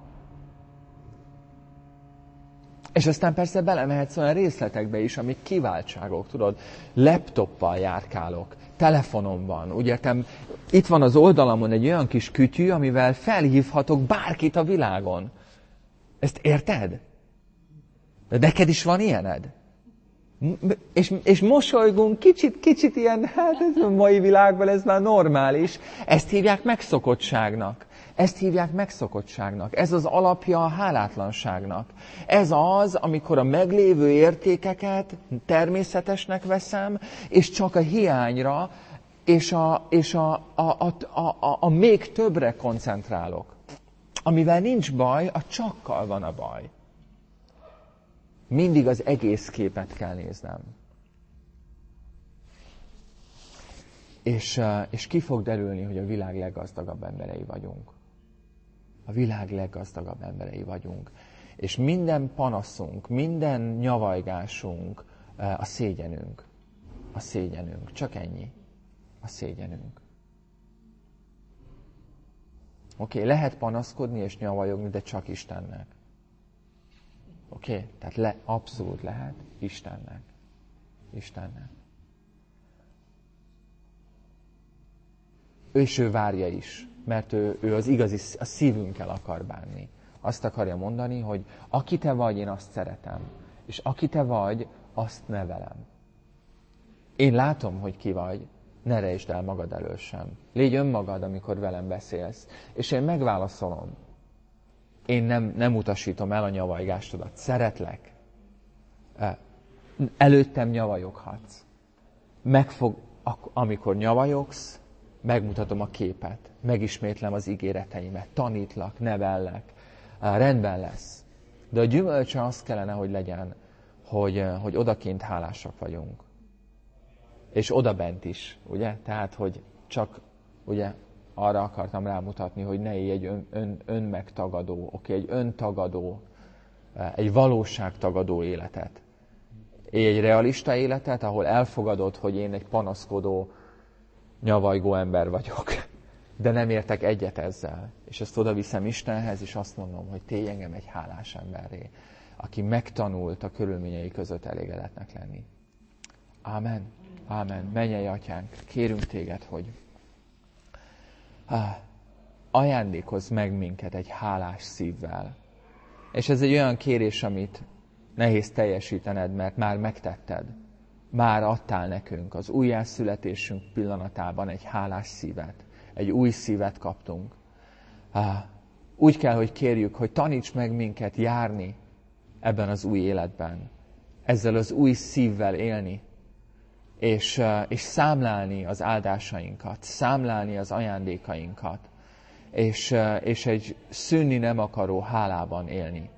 És aztán persze belemehetsz olyan részletekbe is, amik kiváltságok, tudod. Laptoppal járkálok, telefonom van, úgy értem, itt van az oldalamon egy olyan kis kütyű, amivel felhívhatok bárkit a világon. Ezt érted? De neked is van ilyened? És, és mosolygunk, kicsit, kicsit ilyen, hát ez a mai világban ez már normális. Ezt hívják megszokottságnak. Ezt hívják megszokottságnak. Ez az alapja a hálátlanságnak. Ez az, amikor a meglévő értékeket természetesnek veszem, és csak a hiányra, és a, és a, a, a, a, a, a még többre koncentrálok. Amivel nincs baj, a csakkal van a baj. Mindig az egész képet kell néznem. És, és ki fog derülni, hogy a világ leggazdagabb emberei vagyunk. A világ leggazdagabb emberei vagyunk. És minden panaszunk, minden nyavajgásunk a szégyenünk. A szégyenünk. Csak ennyi. A szégyenünk. Oké, okay, lehet panaszkodni és nyavajogni, de csak Istennek. Oké? Okay? Tehát le, abszolút lehet Istennek. Istennek. Ő is ő várja is, mert ő, ő az igazi, a szívünkkel akar bánni. Azt akarja mondani, hogy aki te vagy, én azt szeretem. És aki te vagy, azt nevelem. Én látom, hogy ki vagy, ne rejtsd el magad elől sem. Légy önmagad, amikor velem beszélsz. És én megválaszolom. Én nem, nem utasítom el a nyavajgástodat. Szeretlek. Előttem nyavajoghatsz. Megfog, amikor nyavajogsz, megmutatom a képet. Megismétlem az ígéreteimet. Tanítlak, nevellek. Rendben lesz. De a gyümölcse az kellene, hogy legyen, hogy, hogy odakint hálásak vagyunk. És odabent is, ugye? Tehát, hogy csak, ugye, arra akartam rámutatni, hogy ne élj egy ön, ön, önmegtagadó, oké, egy öntagadó, egy valóságtagadó életet. Élj egy realista életet, ahol elfogadod, hogy én egy panaszkodó, nyavajgó ember vagyok. De nem értek egyet ezzel. És ezt oda viszem Istenhez, és azt mondom, hogy tégy engem egy hálás emberré, aki megtanult a körülményei között elégedetnek lenni. Ámen. Ámen. Mennyei Atyánk, kérünk téged, hogy ah, ajándékozz meg minket egy hálás szívvel. És ez egy olyan kérés, amit nehéz teljesítened, mert már megtetted. Már adtál nekünk az újjászületésünk pillanatában egy hálás szívet. Egy új szívet kaptunk. Ah, úgy kell, hogy kérjük, hogy taníts meg minket járni ebben az új életben. Ezzel az új szívvel élni. És, és számlálni az áldásainkat, számlálni az ajándékainkat, és, és egy szűnni nem akaró hálában élni.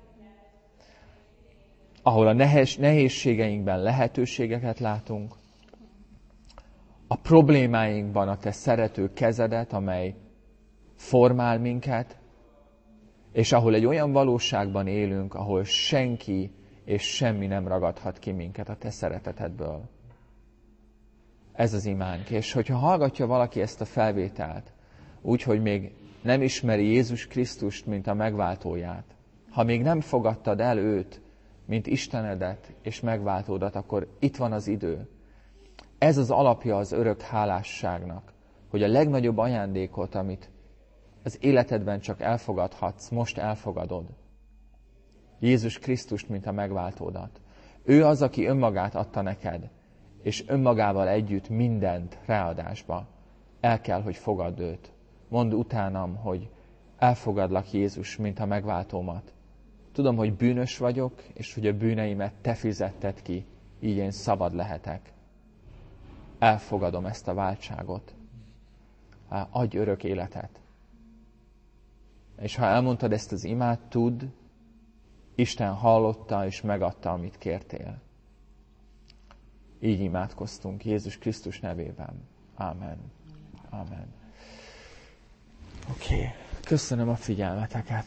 Ahol a nehéz, nehézségeinkben lehetőségeket látunk, a problémáinkban a te szerető kezedet, amely formál minket, és ahol egy olyan valóságban élünk, ahol senki és semmi nem ragadhat ki minket a te szeretetedből. Ez az imánk. És hogyha hallgatja valaki ezt a felvételt, úgy, hogy még nem ismeri Jézus Krisztust, mint a megváltóját, ha még nem fogadtad el őt, mint Istenedet és megváltódat, akkor itt van az idő. Ez az alapja az örök hálásságnak, hogy a legnagyobb ajándékot, amit az életedben csak elfogadhatsz, most elfogadod. Jézus Krisztust, mint a megváltódat. Ő az, aki önmagát adta neked, és önmagával együtt mindent ráadásba. El kell, hogy fogadd őt. Mondd utánam, hogy elfogadlak Jézus, mint a megváltómat. Tudom, hogy bűnös vagyok, és hogy a bűneimet te fizetted ki, így én szabad lehetek. Elfogadom ezt a váltságot. Adj örök életet. És ha elmondtad ezt az imát, tudd, Isten hallotta és megadta, amit kértél. Így imádkoztunk Jézus Krisztus nevében. Ámen. Ámen. Oké, okay. Köszönöm a figyelmeteket.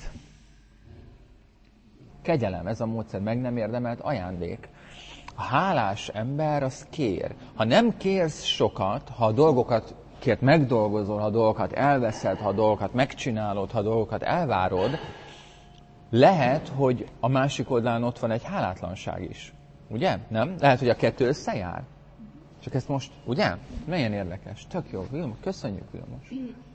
Kegyelem, ez a módszer meg nem érdemelt ajándék. A hálás ember az kér. Ha nem kérsz sokat, ha a dolgokat kért megdolgozol, ha a dolgokat elveszed, ha a dolgokat megcsinálod, ha a dolgokat elvárod, lehet, hogy a másik oldalon ott van egy hálátlanság is. Ugye? Nem? Lehet, hogy a kettő összejár. Csak ezt most, ugye? Milyen érdekes. Tök jó. Köszönjük, Vilmos.